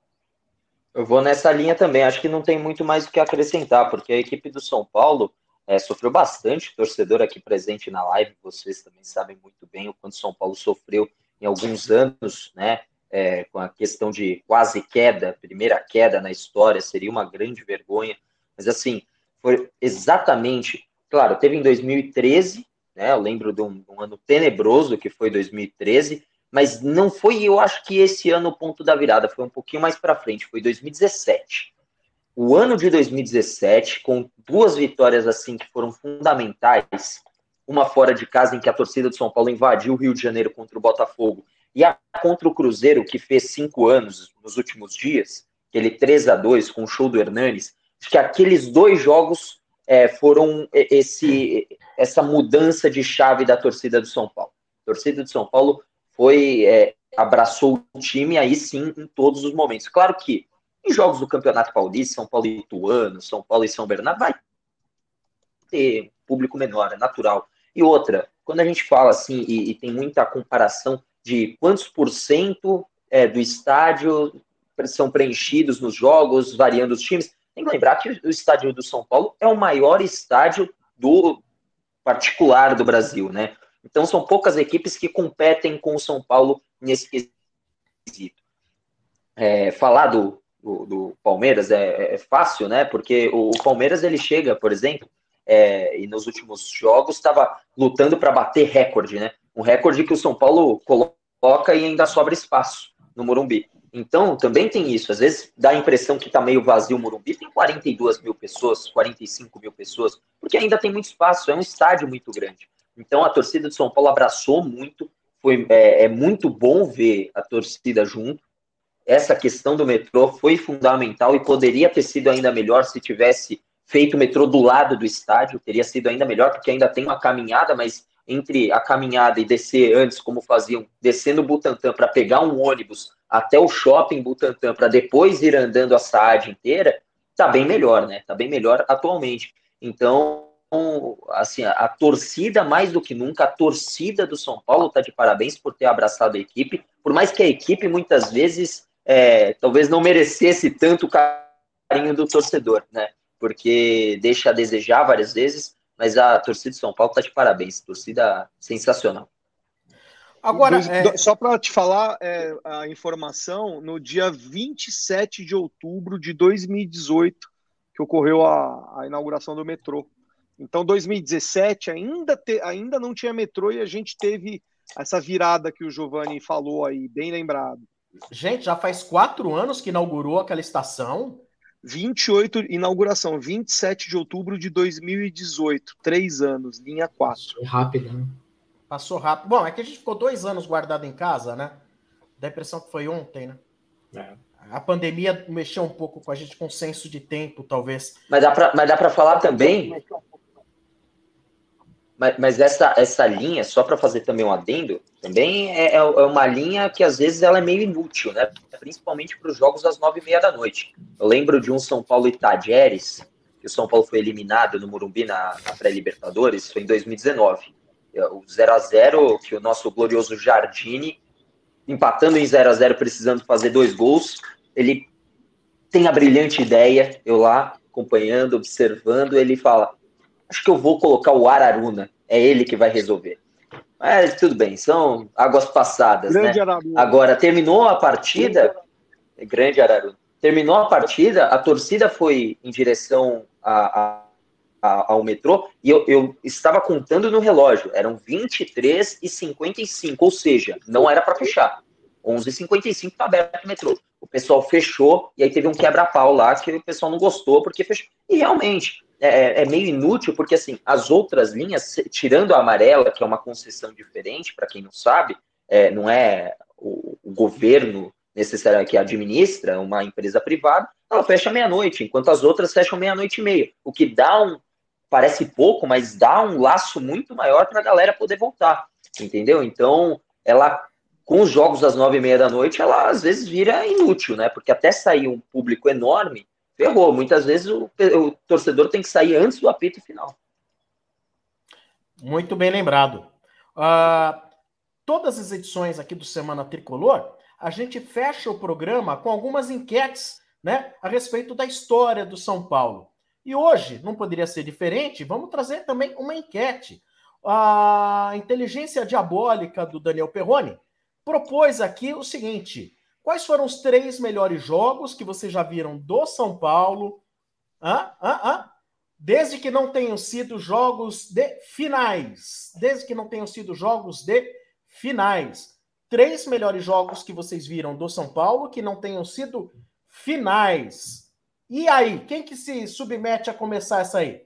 Eu vou nessa linha também. Acho que não tem muito mais o que acrescentar, porque a equipe do São Paulo sofreu bastante. Torcedor aqui presente na live, vocês também sabem muito bem o quanto São Paulo sofreu em alguns anos, né? Com a questão de quase queda, primeira queda na história, seria uma grande vergonha. Mas, assim, foi exatamente... Claro, teve em 2013, né? Eu lembro de um ano tenebroso que foi 2013, mas não foi, eu acho que esse ano o ponto da virada, foi um pouquinho mais para frente, foi 2017. O ano de 2017, com 2 vitórias assim que foram fundamentais, uma fora de casa em que a torcida do São Paulo invadiu o Rio de Janeiro contra o Botafogo, e a contra o Cruzeiro, que fez 5 anos nos últimos dias, aquele 3-2 com o show do Hernanes, acho que aqueles 2 jogos foram essa mudança de chave da torcida do São Paulo. A torcida do São Paulo abraçou o time aí sim em todos os momentos. Claro que em jogos do Campeonato Paulista, São Paulo e Ituano, São Paulo e São Bernardo, vai ter público menor, é natural. E outra, quando a gente fala assim, e tem muita comparação de quantos % do estádio são preenchidos nos jogos, variando os times, tem que lembrar que o estádio do São Paulo é o maior estádio do particular do Brasil, né? Então, são poucas equipes que competem com o São Paulo nesse quesito. Falar do Palmeiras é fácil, né? Porque o Palmeiras, ele chega, por exemplo, e nos jogos estava lutando para bater recorde, né? Um recorde que o São Paulo coloca e ainda sobra espaço no Morumbi. Então, também tem isso. Às vezes dá a impressão que está meio vazio o Morumbi, tem 42 mil pessoas, 45 mil pessoas, porque ainda tem muito espaço, é um estádio muito grande. Então, a torcida do São Paulo abraçou muito, é muito bom ver a torcida junto. Essa questão do metrô foi fundamental e poderia ter sido ainda melhor se tivesse feito o metrô do lado do estádio, teria sido ainda melhor, porque ainda tem uma caminhada, mas entre a caminhada e descer antes, como faziam, descendo o Butantã para pegar um ônibus até o shopping Butantã, para depois ir andando a Saad inteira, tá bem melhor, né? Tá bem melhor atualmente. Então, assim, a torcida, mais do que nunca, a torcida do São Paulo tá de parabéns por ter abraçado a equipe, por mais que a equipe, muitas vezes, talvez não merecesse tanto carinho do torcedor, né? Porque deixa a desejar várias vezes, mas a torcida de São Paulo está de parabéns, torcida sensacional. Agora, só para te falar a informação, no dia 27 de outubro de 2018, que ocorreu a inauguração do metrô. Então, 2017 ainda não tinha metrô e a gente teve essa virada que o Giovanni falou aí, bem lembrado. Gente, já faz 4 anos que inaugurou aquela estação. 28, 27 de outubro de 2018, 3 anos, linha 4. Rápido, né? Passou rápido. Bom, é que a gente ficou 2 anos guardado em casa, né? Dá a impressão que foi ontem, né? A pandemia mexeu um pouco com a gente, com senso de tempo, talvez. Mas dá pra falar também... Mas essa linha, só para fazer também um adendo, também é uma linha que às vezes ela é meio inútil, né? Principalmente para os jogos às 9h30 da noite. Eu lembro de um São Paulo e Tajeres, que o São Paulo foi eliminado no Morumbi na pré-Libertadores, foi em 2019. O 0-0, que o nosso glorioso Jardine, empatando em 0-0, precisando fazer 2 gols, ele tem a brilhante ideia, eu lá acompanhando, observando, ele fala... Acho que eu vou colocar o Araruna. É ele que vai resolver. Mas tudo bem, são águas passadas, grande, né? Araruna. Agora, terminou a partida... Grande Araruna. Terminou a partida, a torcida foi em direção ao metrô, e eu estava contando no relógio, eram 23h55, ou seja, não era para fechar. 11h55 está aberto o metrô. O pessoal fechou, e aí teve um quebra-pau lá que o pessoal não gostou, porque fechou. E realmente, é meio inútil, porque assim, as outras linhas, tirando a amarela, que é uma concessão diferente, para quem não sabe, não é o governo necessário que administra, uma empresa privada, ela fecha meia-noite, enquanto as outras fecham 00:30, o que parece pouco, mas dá um laço muito maior para a galera poder voltar, entendeu? Então, ela, com os jogos às 21h30, ela às vezes vira inútil, né? Porque até sair um público enorme, ferrou. Muitas vezes o torcedor tem que sair antes do apito final. Muito bem lembrado. Todas as edições aqui do Semana Tricolor, a gente fecha o programa com algumas enquetes, né, a respeito da história do São Paulo. E hoje, não poderia ser diferente, vamos trazer também uma enquete. A inteligência diabólica do Daniel Perrone propôs aqui o seguinte: quais foram os 3 melhores jogos que vocês já viram do São Paulo, desde que não tenham sido jogos de finais. Desde que não tenham sido jogos de finais. 3 melhores jogos que vocês viram do São Paulo que não tenham sido finais. E aí, quem que se submete a começar essa aí?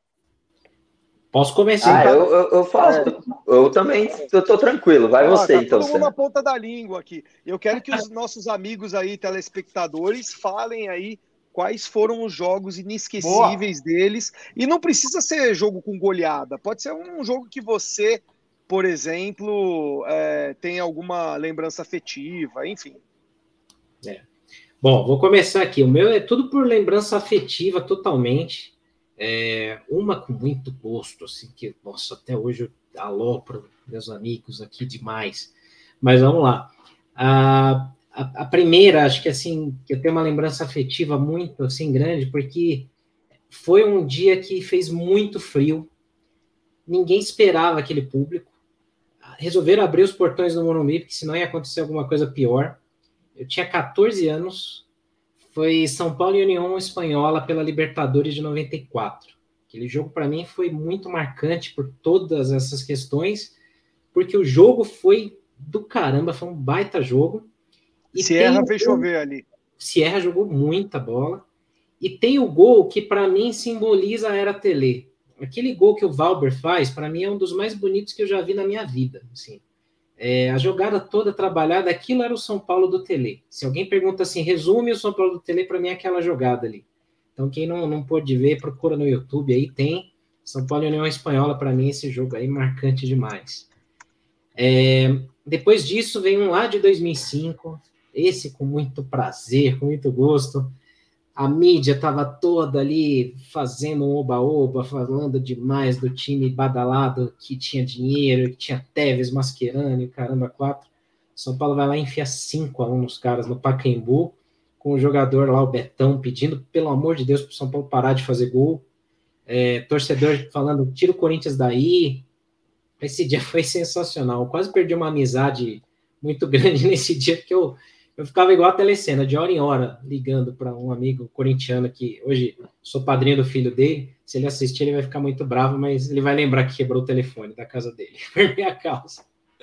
Posso começar? Eu faço. Eu também tô tranquilo. Vai você, tá então. Todo mundo na ponta da língua aqui. Eu quero que os nossos amigos aí, telespectadores, falem aí quais foram os jogos inesquecíveis deles. E não precisa ser jogo com goleada. Pode ser um jogo que você, por exemplo, tem alguma lembrança afetiva, enfim. Bom, vou começar aqui. O meu é tudo por lembrança afetiva, totalmente. Uma com muito gosto, assim, que, nossa, até hoje eu alopro meus amigos aqui demais. Mas vamos lá. A primeira, acho que assim, que eu tenho uma lembrança afetiva muito, assim, grande, porque foi um dia que fez muito frio, ninguém esperava aquele público, resolveram abrir os portões do Morumbi, porque senão ia acontecer alguma coisa pior. Eu tinha 14 anos, foi São Paulo e União Espanhola pela Libertadores de 94. Aquele jogo, para mim, foi muito marcante por todas essas questões, porque o jogo foi do caramba, foi um baita jogo. E Sierra fez chover ali. Sierra jogou muita bola. E tem o gol que, para mim, simboliza a era Tele. Aquele gol que o Valber faz, para mim, é um dos mais bonitos que eu já vi na minha vida, assim. A jogada toda trabalhada, aquilo era o São Paulo do Tele. Se alguém pergunta assim, resume o São Paulo do Tele, para mim é aquela jogada ali. Então, quem não pôde ver, procura no YouTube, aí tem. São Paulo e União Espanhola, para mim, esse jogo aí marcante demais. Depois disso, vem um lá de 2005, esse com muito prazer, com muito gosto. A mídia estava toda ali fazendo um oba-oba, falando demais do time badalado, que tinha dinheiro, que tinha Tevez, Mascherano, caramba, 4. São Paulo vai lá e enfia 5-1 nos caras no Pacaembu, com o jogador lá, o Betão, pedindo, pelo amor de Deus, para o São Paulo parar de fazer gol. Torcedor falando, tira o Corinthians daí. Esse dia foi sensacional. Eu quase perdi uma amizade muito grande nesse dia, porque eu ficava igual a telecena, de hora em hora, ligando para um amigo corintiano que hoje sou padrinho do filho dele. Se ele assistir, ele vai ficar muito bravo, mas ele vai lembrar que quebrou o telefone da casa dele, por minha causa.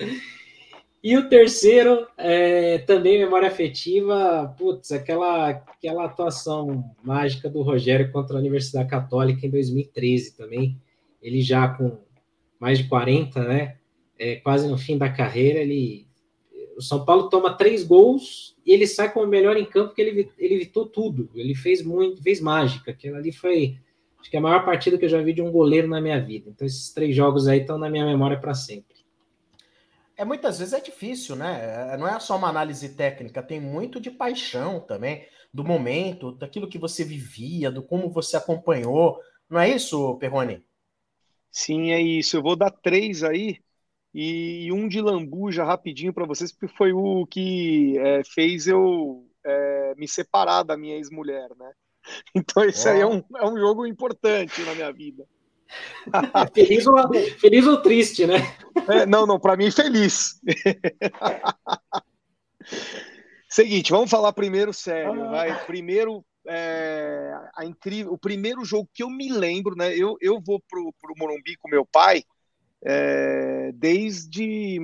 E o terceiro, também memória afetiva, aquela atuação mágica do Rogério contra a Universidade Católica em 2013 também. Ele já com mais de 40, né? Quase no fim da carreira, o São Paulo toma 3 gols e ele sai como o melhor em campo, porque ele evitou tudo. Ele fez mágica. Aquilo ali foi, acho que a maior partida que eu já vi de um goleiro na minha vida. Então, esses 3 jogos aí estão na minha memória para sempre. Muitas vezes é difícil, né? Não é só uma análise técnica, tem muito de paixão também, do momento, daquilo que você vivia, do como você acompanhou. Não é isso, Perrone? Sim, é isso. Eu vou dar 3 aí. E um de lambuja rapidinho para vocês, porque foi o que fez eu me separar da minha ex-mulher, né? Então esse aí é um jogo importante na minha vida. Feliz ou triste, né? Não, para mim feliz. Seguinte, vamos falar primeiro sério, vai. Primeiro o primeiro jogo que eu me lembro, né? Eu vou pro Morumbi com meu pai desde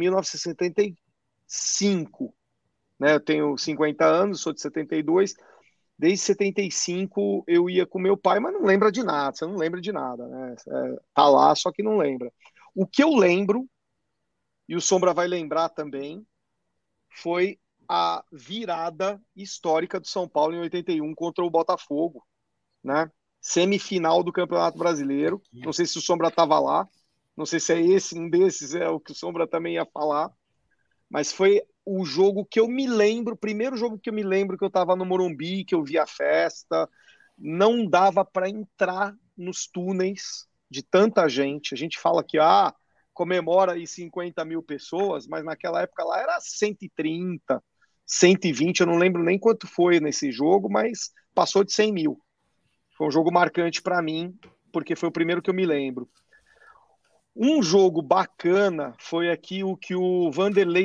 1975, né? Eu tenho 50 anos, sou de 72. Desde 75 eu ia com meu pai, mas não lembra de nada, você não lembra de nada, né? Tá lá, só que não lembra. O que eu lembro, e o Sombra vai lembrar também, foi a virada histórica do São Paulo em 81 contra o Botafogo, né? Semifinal do Campeonato Brasileiro. Não sei se o Sombra estava lá, não sei se um desses é o que o Sombra também ia falar, mas foi o jogo que eu me lembro, o primeiro jogo que eu me lembro que eu estava no Morumbi, que eu vi a festa, não dava para entrar nos túneis de tanta gente. A gente fala que comemora aí 50 mil pessoas, mas naquela época lá era 130, 120, eu não lembro nem quanto foi nesse jogo, mas passou de 100 mil. Foi um jogo marcante para mim, porque foi o primeiro que eu me lembro. Um jogo bacana foi aqui o que o Vanderlei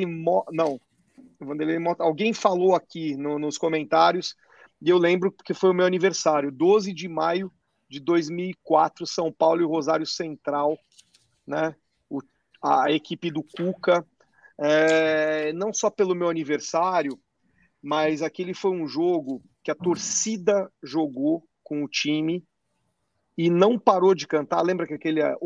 alguém falou aqui nos comentários, e eu lembro porque foi o meu aniversário, 12 de maio de 2004, São Paulo e Rosário Central, né? A equipe do Cuca, não só pelo meu aniversário, mas aquele foi um jogo que a torcida jogou com o time e não parou de cantar. Lembra que aquele é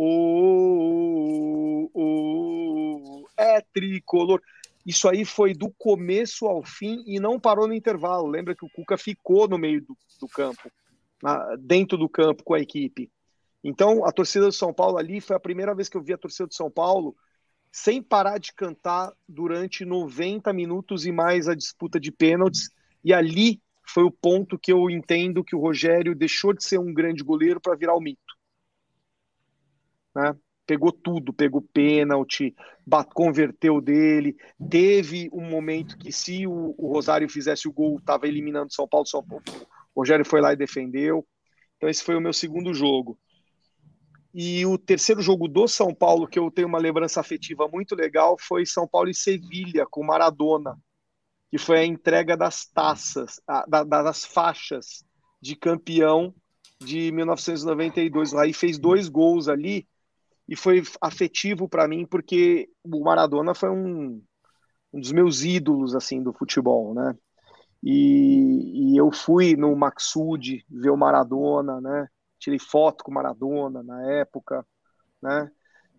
tricolor? Isso aí foi do começo ao fim e não parou no intervalo. Lembra que o Cuca ficou no meio do campo, dentro do campo com a equipe. Então, a torcida do São Paulo ali foi a primeira vez que eu vi a torcida do São Paulo sem parar de cantar durante 90 minutos e mais a disputa de pênaltis. E ali foi o ponto que eu entendo que o Rogério deixou de ser um grande goleiro para virar o mito, né? Pegou tudo, pegou pênalti, converteu dele. Teve um momento que se o Rosário fizesse o gol, estava eliminando o São Paulo. O Rogério foi lá e defendeu. Então esse foi o meu segundo jogo. E o terceiro jogo do São Paulo, que eu tenho uma lembrança afetiva muito legal, foi São Paulo e Sevilha, com Maradona, que foi a entrega das taças, das faixas de campeão de 1992. Aí fez 2 gols ali, e foi afetivo para mim, porque o Maradona foi um dos meus ídolos assim, do futebol, né? E eu fui no Maxud ver o Maradona, né? Tirei foto com o Maradona na época, né?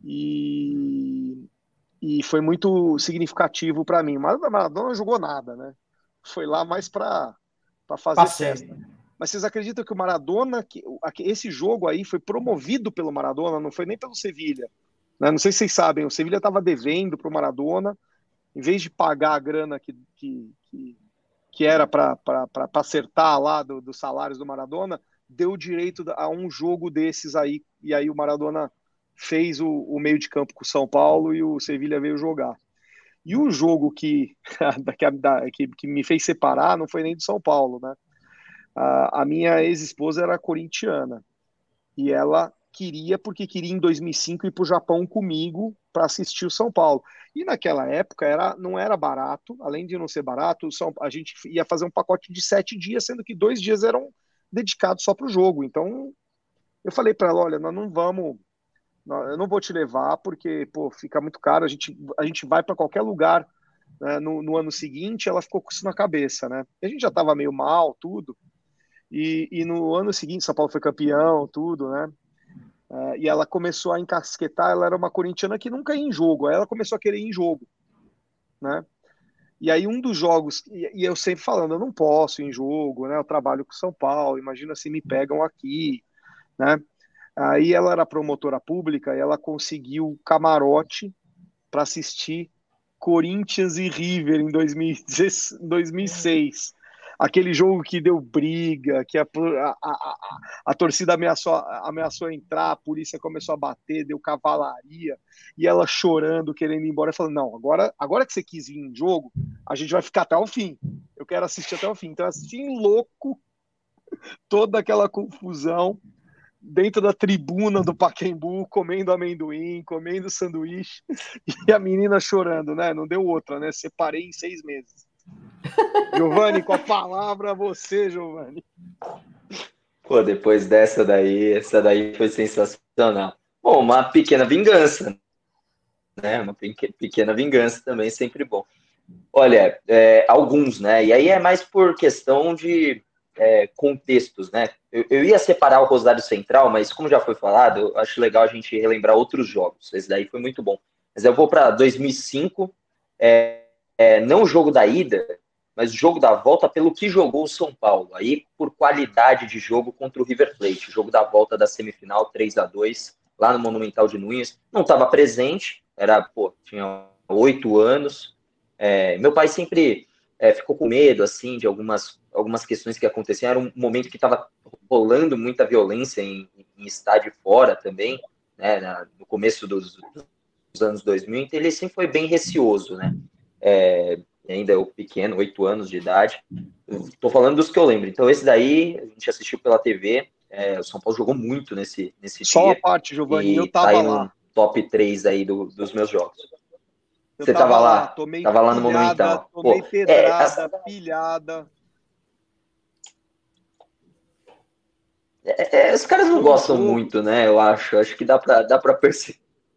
E foi muito significativo para mim. Mas o Maradona não jogou nada, né? Foi lá mais para fazer festa. Mas vocês acreditam que o Maradona, esse jogo aí foi promovido pelo Maradona, não foi nem pelo Sevilha, né? Não sei se vocês sabem, o Sevilha estava devendo para o Maradona, em vez de pagar a grana que era para acertar lá dos salários do Maradona, deu direito a um jogo desses aí, e aí o Maradona fez o meio de campo com o São Paulo e o Sevilha veio jogar. E o jogo que me fez separar não foi nem do São Paulo, né? A minha ex-esposa era corintiana, e ela porque queria em 2005 ir para o Japão comigo para assistir o São Paulo. E naquela época não era barato, além de não ser barato, a gente ia fazer um pacote de 7 dias, sendo que 2 dias eram dedicados só para o jogo. Então eu falei para ela, olha, nós não vamos, eu não vou te levar porque fica muito caro, a gente vai para qualquer lugar, né, no ano seguinte. Ela ficou com isso na cabeça, né? A gente já estava meio mal, tudo, e no ano seguinte São Paulo foi campeão, tudo, né? E ela começou a encasquetar. Ela era uma corintiana que nunca ia em jogo, aí ela começou a querer ir em jogo, né? E aí um dos jogos, e eu sempre falando, eu não posso ir em jogo, né? Eu trabalho com São Paulo, imagina se me pegam aqui, né? Aí ela era promotora pública e ela conseguiu camarote para assistir Corinthians e River em 2006. Aquele jogo que deu briga, que a torcida ameaçou entrar, a polícia começou a bater, deu cavalaria, e ela chorando, querendo ir embora, falando, não, agora que você quis ir em jogo, a gente vai ficar até o fim, eu quero assistir até o fim. Então, assim, louco, toda aquela confusão, dentro da tribuna do Pacaembu, comendo amendoim, comendo sanduíche, e a menina chorando, né? Não deu outra, né? Separei em 6 meses. Giovanni, com a palavra você, Giovanni. Pô, depois dessa daí, essa daí foi sensacional. Bom, uma pequena vingança, né? Uma pequena vingança também, sempre bom. Olha, alguns, né? E aí é mais por questão de contextos, né? Eu ia separar o Rosário Central, mas como já foi falado, eu acho legal a gente relembrar outros jogos. Esse daí foi muito bom. Mas eu vou para 2005, não o jogo da ida, mas o jogo da volta pelo que jogou o São Paulo. Aí por qualidade de jogo contra o River Plate. O jogo da volta da semifinal, 3-2, lá no Monumental de Nunes. Não estava presente, tinha 8 anos. Meu pai sempre ficou com medo, assim, de algumas questões que aconteciam. Era um momento que estava rolando muita violência em estádio fora também, né, no começo dos anos 2000, então ele sempre foi bem receoso, né? Ainda eu pequeno, 8 anos de idade. Estou falando dos que eu lembro. Então esse daí, a gente assistiu pela TV, o São Paulo jogou muito nesse Só dia. a parte, Giovanni, eu tá tava aí lá. No top 3 aí dos meus jogos. Você tava lá? Tava lá no Monumental. Tomei pedrada, pilhada. Os caras não gostam muito, né? Eu acho. Acho que dá pra perceber.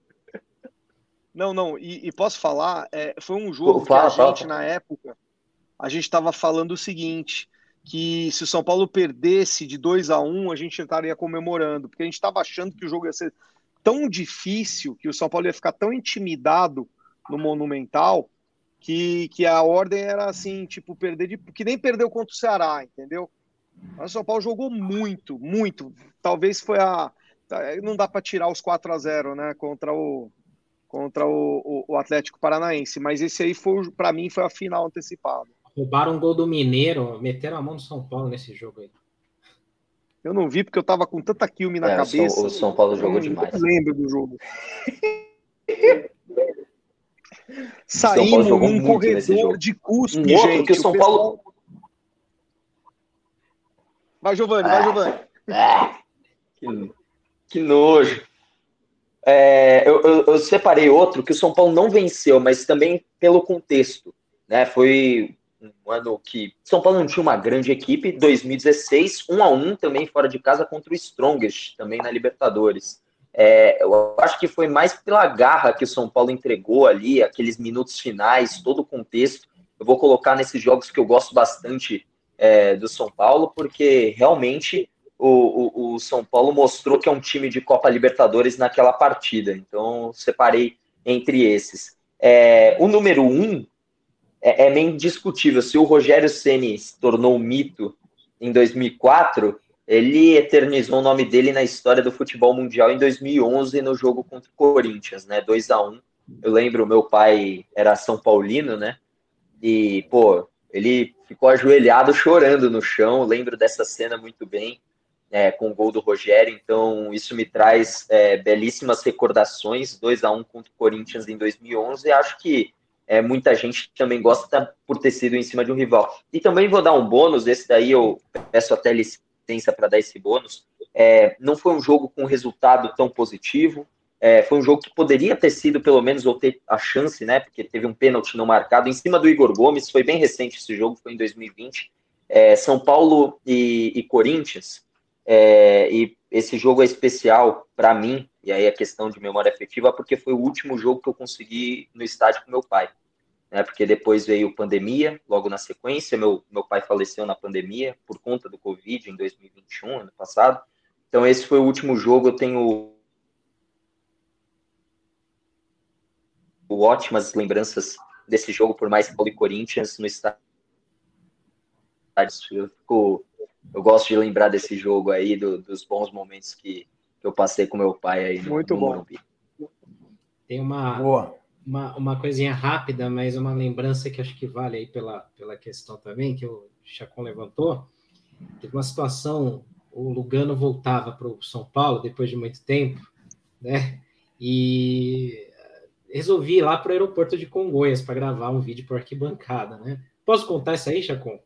Não. E posso falar? Foi um jogo que a gente, na época, a gente estava falando o seguinte, que se o São Paulo perdesse de 2-1, a gente estaria comemorando, porque a gente estava achando que o jogo ia ser tão difícil, que o São Paulo ia ficar tão intimidado no Monumental, que a ordem era assim, tipo, que nem perdeu contra o Ceará, entendeu? Mas o São Paulo jogou muito. Talvez foi não dá para tirar os 4-0, né, contra o Atlético Paranaense, mas esse aí para mim foi a final antecipada. Roubaram um gol do Mineiro, meteram a mão no São Paulo nesse jogo aí. Eu não vi porque eu tava com tanta quilme na cabeça. O São Paulo jogou demais. Eu lembro do jogo. Saímos num corredor de cuspe, gente. Que o São Paulo... Vai, Giovanni. Que nojo. Eu separei outro que o São Paulo não venceu, mas também pelo contexto, né? Foi um ano que São Paulo não tinha uma grande equipe. 2016, 1-1 também fora de casa contra o Strongest, também na Libertadores. Eu acho que foi mais pela garra que o São Paulo entregou ali, aqueles minutos finais, todo o contexto. Eu vou colocar nesses jogos que eu gosto bastante do São Paulo, porque realmente o São Paulo mostrou que é um time de Copa Libertadores naquela partida. Então, separei entre esses. O número 1 é meio indiscutível. Se o Rogério Ceni se tornou um mito em 2004, ele eternizou o nome dele na história do futebol mundial em 2011 no jogo contra o Corinthians, né? 2-1. Eu lembro, meu pai era São Paulino, né? E, ele ficou ajoelhado chorando no chão. Eu lembro dessa cena muito bem, com o gol do Rogério. Então, isso me traz belíssimas recordações. 2-1 contra o Corinthians em 2011. E acho que muita gente também gosta por ter sido em cima de um rival. E também vou dar um bônus. Esse daí eu peço até licença para dar esse bônus. Não foi um jogo com resultado tão positivo. Foi um jogo que poderia ter sido, pelo menos, ou ter a chance, né? Porque teve um pênalti não marcado em cima do Igor Gomes. Foi bem recente esse jogo, foi em 2020. São Paulo e Corinthians. E esse jogo é especial para mim, e aí é questão de memória afetiva, porque foi o último jogo que eu consegui no estádio com meu pai. Né? Porque depois veio pandemia, logo na sequência. Meu pai faleceu na pandemia por conta do Covid em 2021, ano passado. Então esse foi o último jogo. Eu tenho ótimas lembranças desse jogo, por mais Paulo e Corinthians no estádio. Eu gosto de lembrar desse jogo aí, dos bons momentos que eu passei com meu pai aí no Morumbi. Tem uma coisinha rápida, mas uma lembrança que acho que vale aí pela questão também, que o Chacon levantou. Teve uma situação, o Lugano voltava para o São Paulo depois de muito tempo, né? E resolvi ir lá para o aeroporto de Congonhas para gravar um vídeo por arquibancada, né? Posso contar isso aí, Chacon?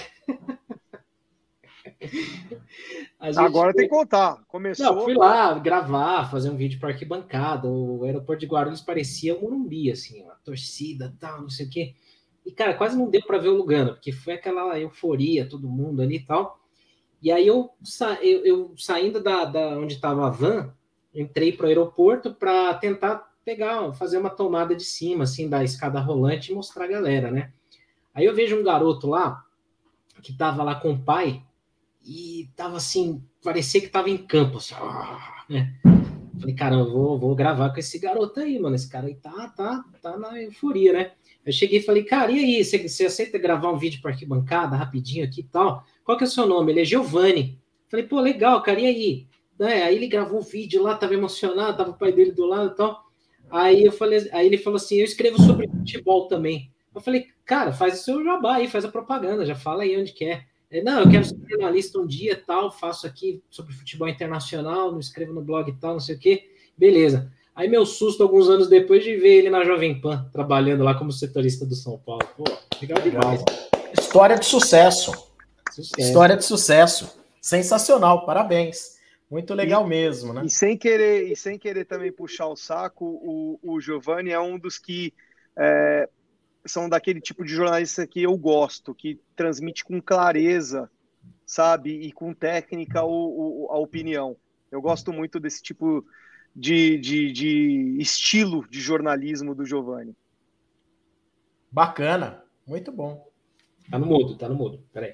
Agora tem que contar. Começou. Não, fui lá gravar, fazer um vídeo para arquibancada. O aeroporto de Guarulhos parecia um Morumbi, assim, a torcida, tal, não sei o quê. E, cara, quase não deu para ver o Lugano, porque foi aquela euforia, todo mundo ali e tal. E aí eu saindo da onde estava a van, entrei para o aeroporto para tentar fazer uma tomada de cima, assim, da escada rolante e mostrar a galera, né? Aí eu vejo um garoto lá, que tava lá com o pai, e tava assim, parecia que tava em campo, assim, né? Falei, caramba, vou gravar com esse garoto aí, mano. Esse cara aí tá na euforia, né? Eu cheguei e falei, cara, e aí, você aceita gravar um vídeo para arquibancada, rapidinho aqui e tal? Qual que é o seu nome? Ele é Giovanni. Falei, pô, legal, cara, e aí? Aí ele gravou um vídeo lá, tava emocionado, tava o pai dele do lado e tal. Aí ele falou assim, eu escrevo sobre futebol também. Eu falei, cara, faz o seu jabá aí, faz a propaganda, já fala aí onde quer. Não, eu quero ser jornalista um dia, tal, faço aqui sobre futebol internacional, me escrevo no blog e tal, não sei o quê. Beleza. Aí meu susto, alguns anos depois, de ver ele na Jovem Pan, trabalhando lá como setorista do São Paulo. Pô, legal demais. História de sucesso. História de sucesso. Sensacional, parabéns. Muito legal mesmo, né? E sem querer também puxar o saco, o Giovanni é um dos que são daquele tipo de jornalista que eu gosto, que transmite com clareza, sabe, e com técnica a opinião. Eu gosto muito desse tipo de estilo de jornalismo do Giovanni. Bacana, muito bom. Tá no mudo. Peraí.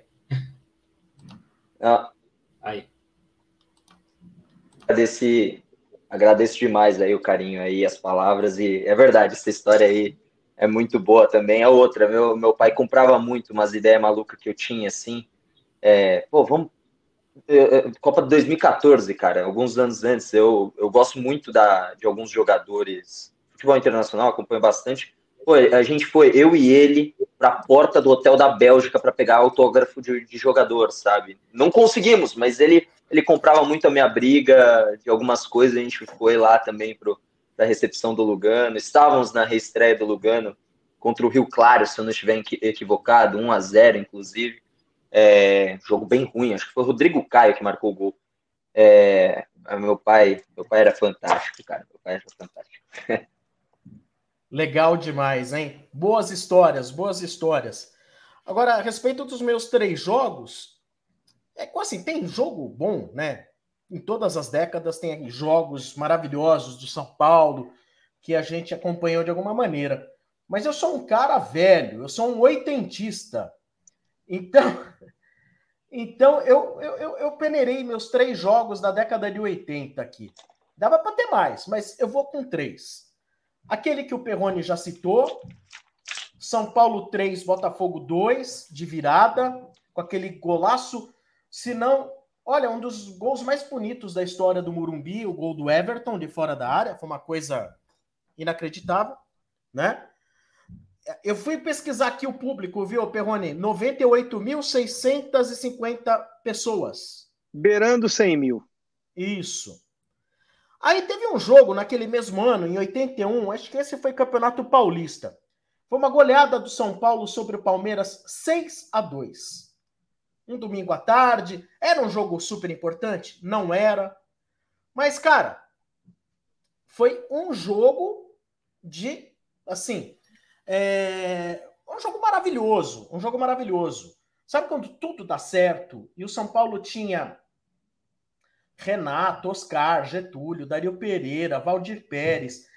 Aí. Agradeço demais aí o carinho aí, as palavras, e é verdade, essa história aí é muito boa também. A outra, meu pai comprava muito umas ideias malucas que eu tinha, assim, Copa de 2014, cara, alguns anos antes, eu gosto muito de alguns jogadores, futebol internacional, acompanho bastante. Pô, a gente foi, eu e ele, para a porta do hotel da Bélgica para pegar autógrafo de jogador, sabe? Não conseguimos, mas ele comprava muito a minha briga de algumas coisas, a gente foi lá também para a recepção do Lugano, estávamos na reestreia do Lugano contra o Rio Claro, se eu não estiver equivocado, 1-0, inclusive. Jogo bem ruim, acho que foi o Rodrigo Caio que marcou o gol. Meu pai era fantástico, cara. Meu pai era fantástico. Legal demais, hein? Boas histórias. Agora, a respeito dos meus 3 jogos, assim, tem jogo bom, né? Em todas as décadas tem jogos maravilhosos do São Paulo que a gente acompanhou de alguma maneira. Mas eu sou um cara velho, eu sou um oitentista. Então eu peneirei meus 3 jogos da década de 80 aqui. Dava para ter mais, mas eu vou com 3. Aquele que o Perrone já citou, São Paulo 3, Botafogo 2, de virada, com aquele golaço, se não, olha, um dos gols mais bonitos da história do Morumbi, o gol do Everton, de fora da área, foi uma coisa inacreditável, né? Eu fui pesquisar aqui o público, viu, Perrone? 98.650 pessoas. Beirando 100 mil. Isso. Aí teve um jogo naquele mesmo ano, em 81, acho que esse foi Campeonato Paulista. Foi uma goleada do São Paulo sobre o Palmeiras, 6-2. Um domingo à tarde. Era um jogo super importante? Não era. Mas, cara, foi um jogo de, assim, um jogo maravilhoso. Sabe quando tudo dá certo e o São Paulo tinha Renato, Oscar, Getúlio, Dario Pereira, Valdir Pérez,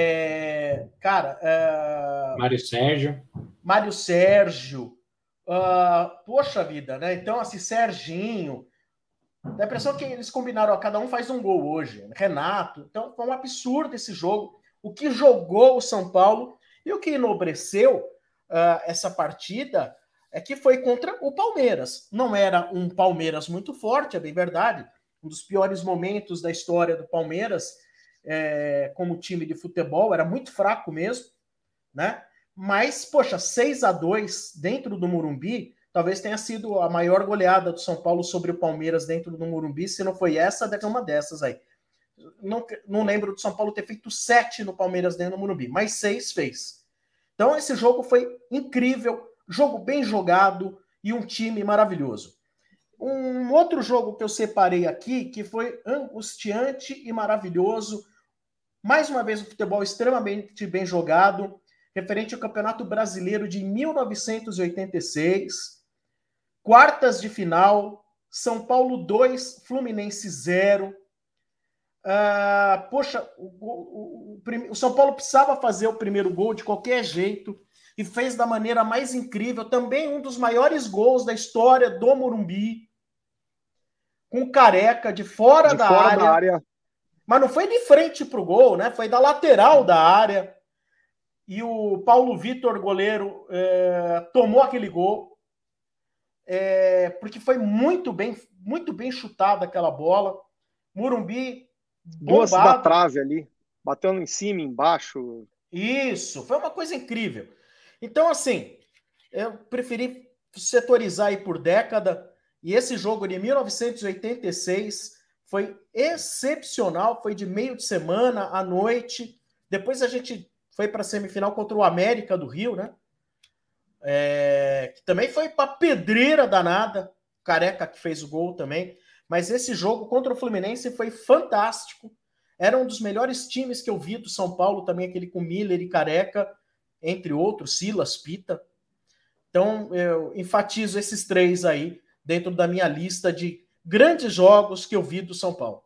Mário Sérgio, poxa vida, né? Então, assim, Serginho, dá a impressão que eles combinaram, cada um faz um gol hoje, Renato, então foi um absurdo esse jogo, o que jogou o São Paulo, e o que enobreceu essa partida é que foi contra o Palmeiras. Não era um Palmeiras muito forte, é bem verdade, um dos piores momentos da história do Palmeiras como time de futebol, era muito fraco mesmo, né? Mas, poxa, 6-2 dentro do Morumbi, talvez tenha sido a maior goleada do São Paulo sobre o Palmeiras dentro do Morumbi, se não foi essa, deve ser uma dessas aí. Não lembro do São Paulo ter feito 7 no Palmeiras dentro do Morumbi, mas 6 fez. Então esse jogo foi incrível, jogo bem jogado e um time maravilhoso. Um outro jogo que eu separei aqui, que foi angustiante e maravilhoso, mais uma vez o futebol extremamente bem jogado, referente ao Campeonato Brasileiro de 1986. Quartas de final, São Paulo 2, Fluminense 0. O São Paulo precisava fazer o primeiro gol de qualquer jeito e fez da maneira mais incrível. Também um dos maiores gols da história do Morumbi, com o Careca de fora da área. Mas não foi de frente para o gol, né? Foi da lateral da área. E o Paulo Vitor, goleiro, tomou aquele gol. Porque foi muito bem chutada aquela bola. Morumbi bombado. Duas da trave ali, batendo em cima, embaixo. Isso, foi uma coisa incrível. Então, assim, eu preferi setorizar aí por década, e esse jogo de 1986 foi excepcional, foi de meio de semana à noite. Depois a gente foi para a semifinal contra o América do Rio, né? Que também foi para pedreira danada. Careca que fez o gol também. Mas esse jogo contra o Fluminense foi fantástico. Era um dos melhores times que eu vi do São Paulo, também aquele com Miller e Careca, entre outros, Silas, Pita. Então, eu enfatizo esses três aí dentro da minha lista de grandes jogos que eu vi do São Paulo.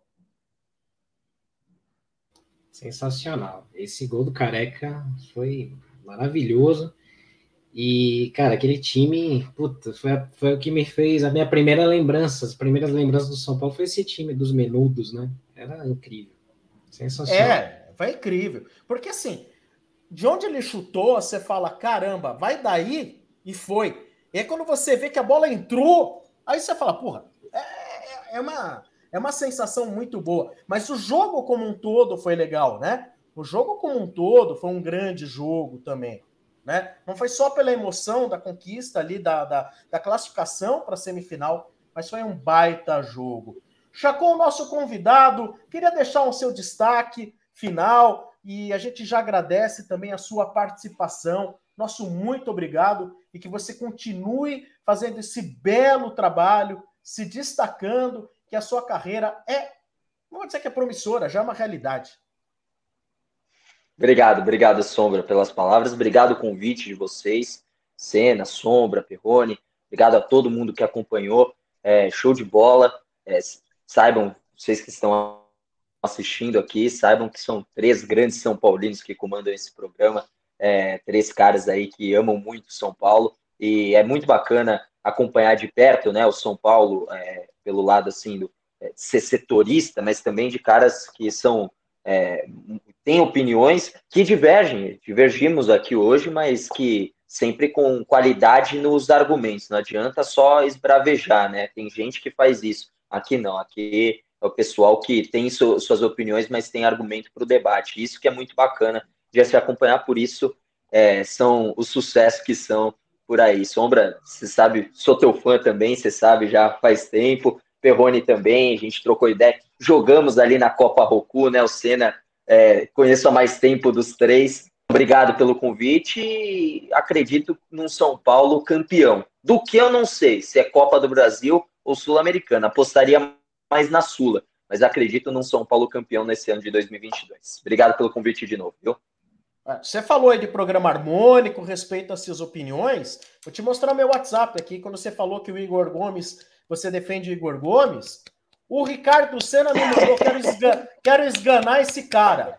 Sensacional. Esse gol do Careca foi maravilhoso. E, cara, aquele time, puta, foi o que me fez a minha primeira lembrança. As primeiras lembranças do São Paulo foi esse time dos menudos, né? Era incrível. Sensacional. Foi incrível. Porque, assim, de onde ele chutou, você fala, caramba, vai daí, e foi. E aí, quando você vê que a bola entrou, aí você fala, porra, é uma sensação muito boa. Mas o jogo como um todo foi legal, né? O jogo como um todo foi um grande jogo também, né? Não foi só pela emoção da conquista ali, da classificação para a semifinal, mas foi um baita jogo. Chacon, nosso convidado, queria deixar o seu destaque final e a gente já agradece também a sua participação. Nosso muito obrigado e que você continue fazendo esse belo trabalho, se destacando, que a sua carreira não vou dizer que é promissora, já é uma realidade. Obrigado, Sombra, pelas palavras. Obrigado o convite de vocês, Senna, Sombra, Perrone. Obrigado a todo mundo que acompanhou. Show de bola. Saibam, vocês que estão assistindo aqui, saibam que são 3 grandes São Paulinos que comandam esse programa. 3 caras aí que amam muito São Paulo. E é muito bacana acompanhar de perto, né, o São Paulo, pelo lado assim, de ser setorista, mas também de caras que são... tem opiniões que divergimos aqui hoje, mas que sempre com qualidade nos argumentos, não adianta só esbravejar, né? Tem gente que faz isso, aqui não, aqui é o pessoal que tem suas opiniões, mas tem argumento para o debate, isso que é muito bacana de se acompanhar, por isso são os sucessos que são por aí. Sombra, você sabe, sou teu fã também, você sabe, já faz tempo, Perrone também, a gente trocou ideia, jogamos ali na Copa Roku, né? O Senna, conheço há mais tempo dos 3. Obrigado pelo convite e acredito num São Paulo campeão. Do que eu não sei, se é Copa do Brasil ou Sul-Americana. Apostaria mais na Sula, mas acredito num São Paulo campeão nesse ano de 2022. Obrigado pelo convite de novo, viu? Você falou aí de programa harmônico, respeito às suas opiniões. Vou te mostrar meu WhatsApp aqui. Quando você falou que o Igor Gomes, você defende o Igor Gomes, o Ricardo Senna me mandou, quero esganar esse cara.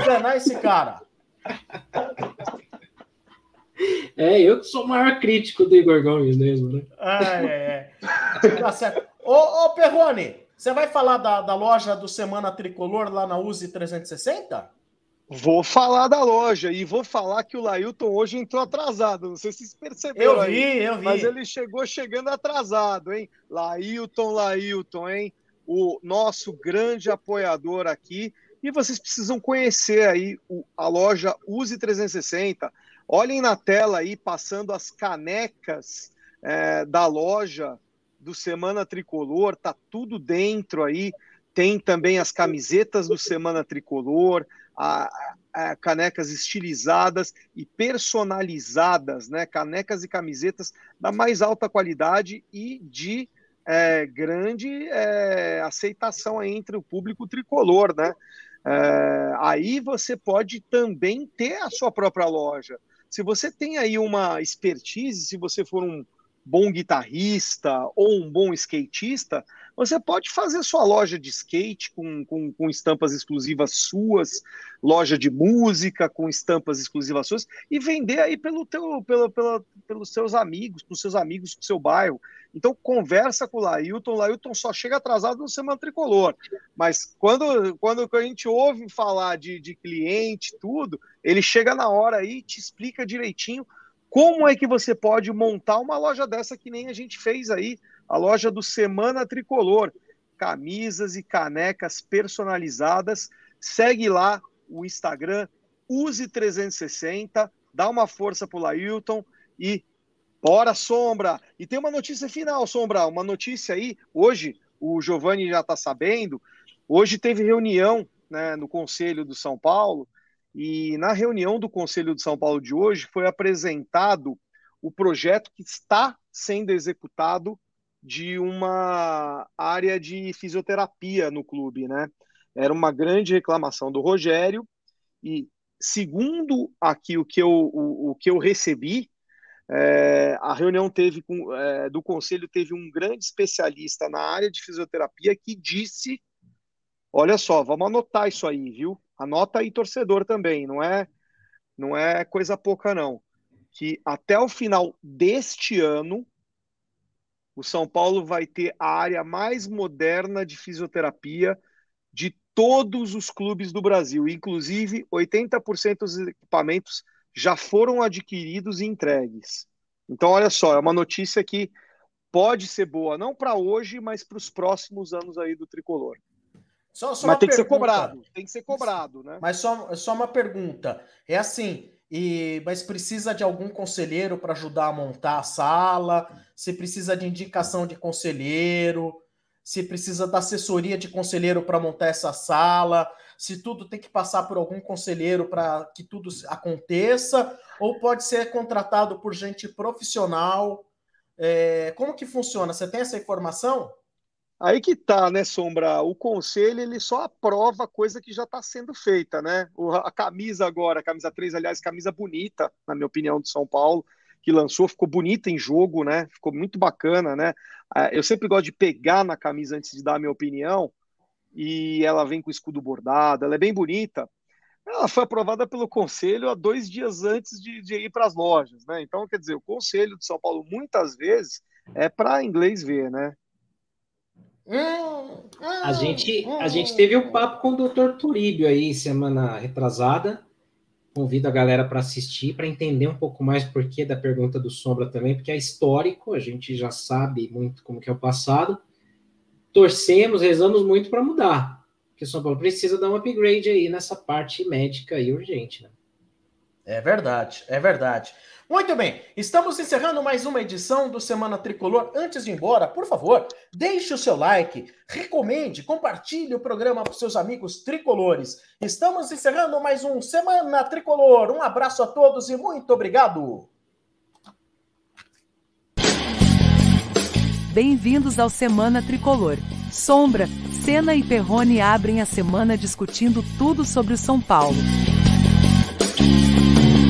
Eu que sou o maior crítico do Igor Gomes mesmo, né? Tá certo. Ô, Perrone, você vai falar da loja do Semana Tricolor lá na USE 360? Vou falar da loja e vou falar que o Lailton hoje entrou atrasado. Não sei se vocês perceberam. Eu vi. Mas ele chegando atrasado, hein? Lailton, hein? O nosso grande apoiador aqui. E vocês precisam conhecer aí a loja USE 360. Olhem na tela aí, passando as canecas da loja do Semana Tricolor. Tá tudo dentro aí. Tem também as camisetas do Semana Tricolor, canecas estilizadas e personalizadas, né? Canecas e camisetas da mais alta qualidade e de grande aceitação aí entre o público tricolor, né? Aí você pode também ter a sua própria loja. Se você tem aí uma expertise, se você for um bom guitarrista ou um bom skatista, você pode fazer sua loja de skate com estampas exclusivas suas, loja de música com estampas exclusivas suas, e vender aí pelos seus amigos, para os seus amigos do seu bairro. Então conversa com o Lailton. O Lailton só chega atrasado no Semana Tricolor, mas quando a gente ouve falar de cliente, tudo, ele chega na hora aí e te explica direitinho como é que você pode montar uma loja dessa que nem a gente fez aí, a loja do Semana Tricolor. Camisas e canecas personalizadas. Segue lá o Instagram, Use360, dá uma força pro Lailton e bora, Sombra! E tem uma notícia final, Sombra, uma notícia aí, hoje, o Giovanni já está sabendo, hoje teve reunião, né, no Conselho do São Paulo, e na reunião do Conselho de São Paulo de hoje foi apresentado o projeto que está sendo executado de uma área de fisioterapia no clube, né? Era uma grande reclamação do Rogério e, segundo aqui o que eu recebi, a reunião do Conselho teve um grande especialista na área de fisioterapia que disse, olha só, vamos anotar isso aí, viu? Anota aí, torcedor, também, não é coisa pouca, não. Que até o final deste ano, o São Paulo vai ter a área mais moderna de fisioterapia de todos os clubes do Brasil. Inclusive, 80% dos equipamentos já foram adquiridos e entregues. Então, olha só, é uma notícia que pode ser boa, não para hoje, mas para os próximos anos aí do Tricolor. Mas tem que ser cobrado, né? Mas só uma pergunta. É assim, mas precisa de algum conselheiro para ajudar a montar a sala? Se precisa de indicação de conselheiro? Se precisa da assessoria de conselheiro para montar essa sala? Se tudo tem que passar por algum conselheiro para que tudo aconteça? Ou pode ser contratado por gente profissional? Como que funciona? Você tem essa informação? Aí que tá, né, Sombra? O conselho, ele só aprova coisa que já está sendo feita, né? A camisa agora, a camisa 3, aliás, camisa bonita, na minha opinião, do São Paulo, que lançou, ficou bonita em jogo, né? Ficou muito bacana, né? Eu sempre gosto de pegar na camisa antes de dar a minha opinião, e ela vem com escudo bordado, ela é bem bonita. Ela foi aprovada pelo conselho há 2 dias antes de ir para as lojas, né? Então, quer dizer, o conselho de São Paulo, muitas vezes, é para inglês ver, né? A gente teve um papo com o Dr. Turíbio aí semana retrasada. Convido a galera para assistir, para entender um pouco mais o porquê da pergunta do Sombra também, porque é histórico, a gente já sabe muito como que é o passado. Torcemos, rezamos muito para mudar, porque o São Paulo precisa dar um upgrade aí nessa parte médica aí urgente, né? É verdade, é verdade. Muito bem, estamos encerrando mais uma edição do Semana Tricolor. Antes de ir embora, por favor, deixe o seu like, recomende, compartilhe o programa para os seus amigos tricolores. Estamos encerrando mais um Semana Tricolor. Um abraço a todos e muito obrigado. Bem-vindos ao Semana Tricolor. Sombra, Senna e Perrone abrem a semana discutindo tudo sobre o São Paulo.